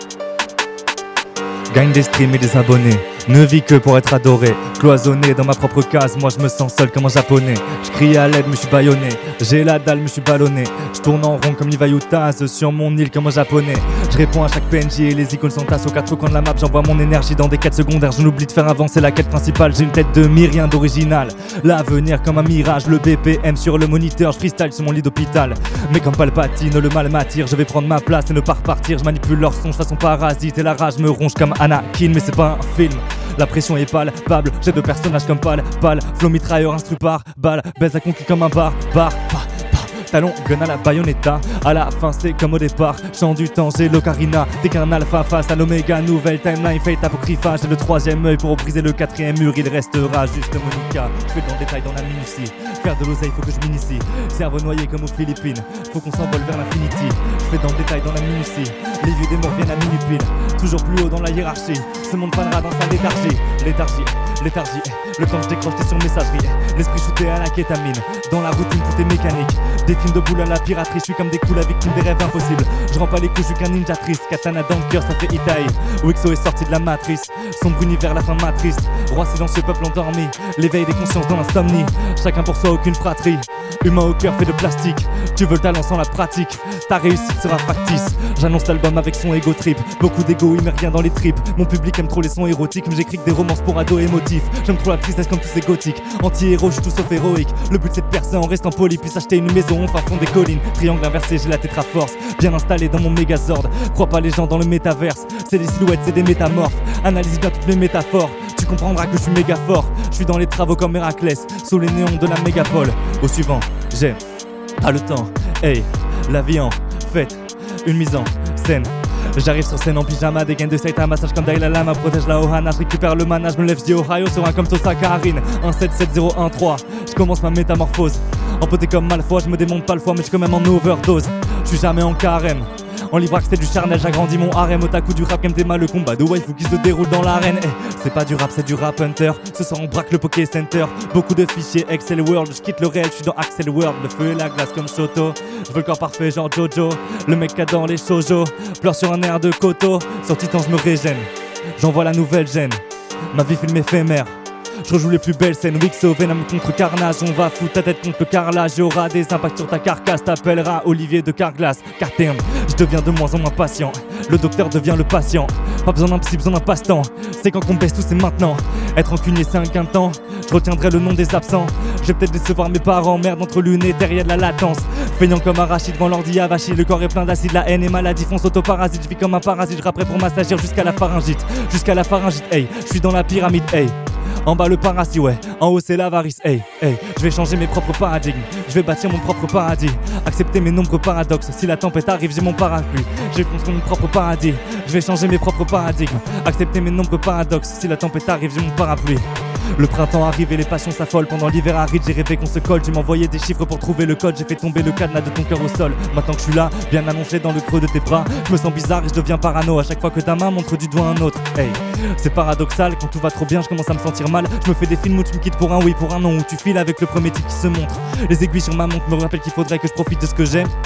Gagne des streams et des abonnés. Ne vis que pour être adoré. Cloisonné dans ma propre case, moi je me sens seul comme un japonais. Je crie à l'aide mais je suis bâillonné. J'ai la dalle mais je suis ballonné. Je tourne en rond comme Levi Utaz sur mon île comme un japonais. Je réponds à chaque P N J et les icônes s'entassent aux quatre coins de la map. J'envoie mon énergie dans des quêtes secondaires. Je n'oublie de faire avancer la quête principale. J'ai une tête de mire, rien d'original. L'avenir comme un mirage, le B P M sur le moniteur. Je freestyle sur mon lit d'hôpital. Mais comme Palpatine, le mal m'attire. Je vais prendre ma place et ne pas repartir. Je manipule leur son, je façon parasite. Et la rage me ronge comme Anakin, mais c'est pas un film. La pression est palpable, j'ai deux personnages comme pal, pal, flow mitrailleur, instru par, balle, baise à conquis comme un bar, bar, bar, bar, talon, gun à la bayonetta, à la fin c'est comme au départ, chant du temps, j'ai l'ocarina, t'es qu'un alpha face à l'oméga, nouvelle timeline, fate apocryphage, j'ai le troisième œil pour briser le quatrième mur, il restera juste Monica, je fais dans le détail dans la minutie, faire de l'oseille faut que je m'initie, cerveau noyé comme aux Philippines, faut qu'on s'envole vers l'infinity, je fais dans le détail dans la minutie, les vieux des morts viennent à minuit pile, toujours plus haut dans la hiérarchie, ce monde fanera dans sa léthargie, léthargie, léthargie, le temps je décroche t'es sur messagerie, l'esprit shooté à la kétamine, dans la routine tout est mécanique, des films de boule à la piraterie, je suis comme des coups la victime des rêves impossibles, je rends pas les coups, je suis qu'un ninja triste, katana dans le cœur ça fait Itaï, Wixo est sorti de la matrice, sombre univers la fin matrice, roi silencieux peuple endormi, l'éveil des consciences dans l'insomnie, chacun pour soi aucune fratrie, humain au cœur fait de plastique, tu veux le talent sans la pratique, ta réussite sera factice, j'annonce l'album avec son ego trip, beaucoup d'ego il met rien dans les tripes, mon public aime trop les sons érotiques, mais j'écris que des romances pour ados émotifs, j'aime trop la tristesse comme tous ces gothiques, anti-héros je suis tout sauf héroïque, le but c'est de percer en restant poli, puis s'acheter une maison au fin fond des collines, triangle inversé j'ai la tétra force, bien installé dans mon mégazord, crois pas les gens dans le métaverse, c'est des silhouettes c'est des métamorphes, analyse bien toutes mes métaphores, tu comprendras que je suis méga fort, je suis dans les travaux comme Héraclès, sous les néons de la mégapole, au suivant, j'ai pas le temps, hey, la vie en fait, une mise en scène. J'arrive sur scène en pyjama, des gains de Saitama, massage comme Dalai Lama, protège la Ohana, je récupère le mana, je me lève, je dis Ohio sur un comme Tosa Karine, un sept sept zéro un trois, je commence ma métamorphose, empoté comme Malfoy, je me démonte pas le foie mais je suis quand même en overdose, je suis jamais en carême. En librax c'est du charnel, j'agrandis mon harem, otaku du rap, M mal le combat de waifu qui se déroule dans l'arène. Eh, c'est pas du rap, c'est du rap hunter. Ce soir on braque le Poké Center. Beaucoup de fichiers Excel World, je quitte le réel, je suis dans Axel World. Le feu et la glace comme Shoto. Je veux le corps parfait genre Jojo. Le mec qui a dans les shoujo, pleure sur un air de Koto. Sur Titan je me régène, j'envoie la nouvelle gêne. Ma vie filme éphémère. Je rejoue les plus belles scènes, Wixo, Venom contre Carnage. On va foutre ta tête contre le carrelage. Y'aura des impacts sur ta carcasse. T'appelleras Olivier de Carglass. Car terme, je deviens de moins en moins patient. Le docteur devient le patient. Pas besoin d'un psy, besoin d'un passe-temps. C'est quand qu'on baisse tout, c'est maintenant. Être rancunier, c'est un gain de temps. Je retiendrai le nom des absents. Je vais peut-être décevoir mes parents. Merde, entre lunaire, y'a de la latence. Feignant comme un rachis devant l'ordi avachi. Le corps est plein d'acide, la haine et maladie. Fonce autoparasite, je vis comme un parasite. Je rapperai pour m'assagir jusqu'à la pharyngite. Jusqu'à la pharyngite, hey. Je suis dans la pyramide, hey. En bas le parasite, ouais, en haut c'est l'avarice, hey, hey. Je vais changer mes propres paradigmes, je vais bâtir mon propre paradis. Accepter mes nombreux paradoxes, si la tempête arrive j'ai mon parapluie. Je vais construire mon propre paradis, je vais changer mes propres paradigmes. Accepter mes nombreux paradoxes, si la tempête arrive j'ai mon parapluie. Le printemps arrive et les passions s'affolent. Pendant l'hiver aride j'ai rêvé qu'on se colle. J'ai m'envoyé des chiffres pour trouver le code. J'ai fait tomber le cadenas de ton cœur au sol. Maintenant que je suis là, bien allongé dans le creux de tes bras, je me sens bizarre et je deviens parano à chaque fois que ta main montre du doigt un autre. Hey, c'est paradoxal, quand tout va trop bien je commence à me sentir mal. Je me fais des films où tu me quittes pour un oui, pour un non, où tu files avec le premier type qui se montre. Les aiguilles sur ma montre me rappellent qu'il faudrait que je profite de ce que j'ai.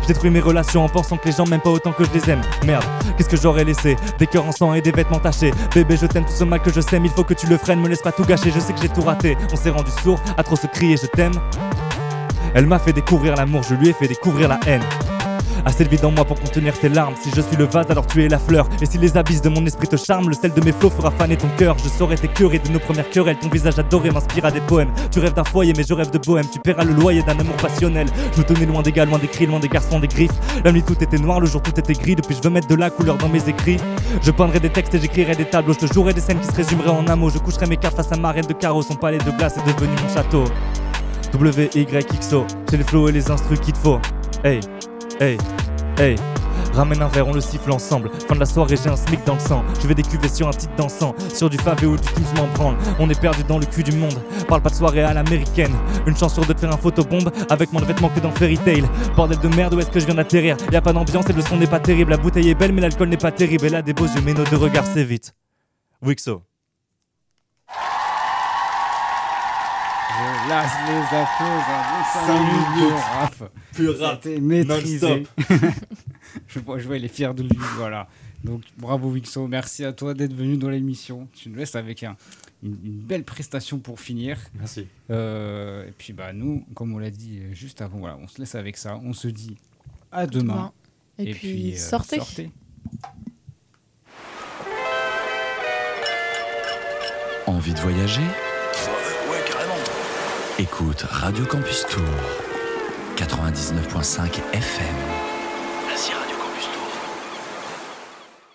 J'ai détruit mes relations en pensant que les gens m'aiment pas autant que je les aime. Merde, qu'est-ce que j'aurais laissé? Des cœurs en sang et des vêtements tachés. Bébé, je t'aime, tout ce mal que je sème, il faut que tu le freines, me laisse pas tout gâcher. Je sais que j'ai tout raté, on s'est rendu sourd à trop se crier je t'aime. Elle m'a fait découvrir l'amour, je lui ai fait découvrir la haine. Assez de vide en moi pour contenir tes larmes. Si je suis le vase, alors tu es la fleur. Et si les abysses de mon esprit te charment, le sel de mes flots fera faner ton cœur. Je saurai t'écœurer de nos premières querelles. Ton visage adoré m'inspire à des poèmes. Tu rêves d'un foyer mais je rêve de bohème. Tu paieras le loyer d'un amour passionnel. Je me tenais loin des gars, loin des cris, loin des garçons, des griffes. La nuit tout était noir, le jour tout était gris. Depuis je veux mettre de la couleur dans mes écrits. Je peindrai des textes et j'écrirai des tableaux. Je te jouerai des scènes qui se résumeraient en un mot. Je coucherai mes cartes face à ma reine de carreaux. Son palais de glace est devenu mon château. W Y X O, j'ai les flots et les instrus qu'il te faut. Hey, hey, hey. Ramène un verre, on le siffle ensemble. Fin de la soirée, j'ai un smic dans le sang. Je vais décuver sur un titre dansant. Sur du favé ou du tous m'en branle. On est perdu dans le cul du monde. Parle pas de soirée à l'américaine. Une chance sur deux de faire un photobombe. Avec moins de vêtements que dans Fairy Tail. Bordel de merde, où est-ce que je viens d'atterrir? Y'a pas d'ambiance et le son n'est pas terrible. La bouteille est belle mais l'alcool n'est pas terrible. Elle a des beaux yeux mais nos deux regards c'est vite. Wixo. Je lâche les applaudissements. cinq minutes. Rap. Pur rap. C'était maîtrisé. Non-stop. je, vois, je vois, il est fier de lui. Voilà. Donc bravo Wixo, merci à toi d'être venu dans l'émission. Tu nous laisses avec un, une, une belle prestation pour finir. Merci. Euh, et puis bah nous, comme on l'a dit juste avant, voilà, on se laisse avec ça. On se dit à demain. Et, et puis, puis euh, sortez. sortez. Envie de voyager? Ouais, carrément. Écoute Radio Campus Tour quatre-vingt-dix-neuf virgule cinq F M.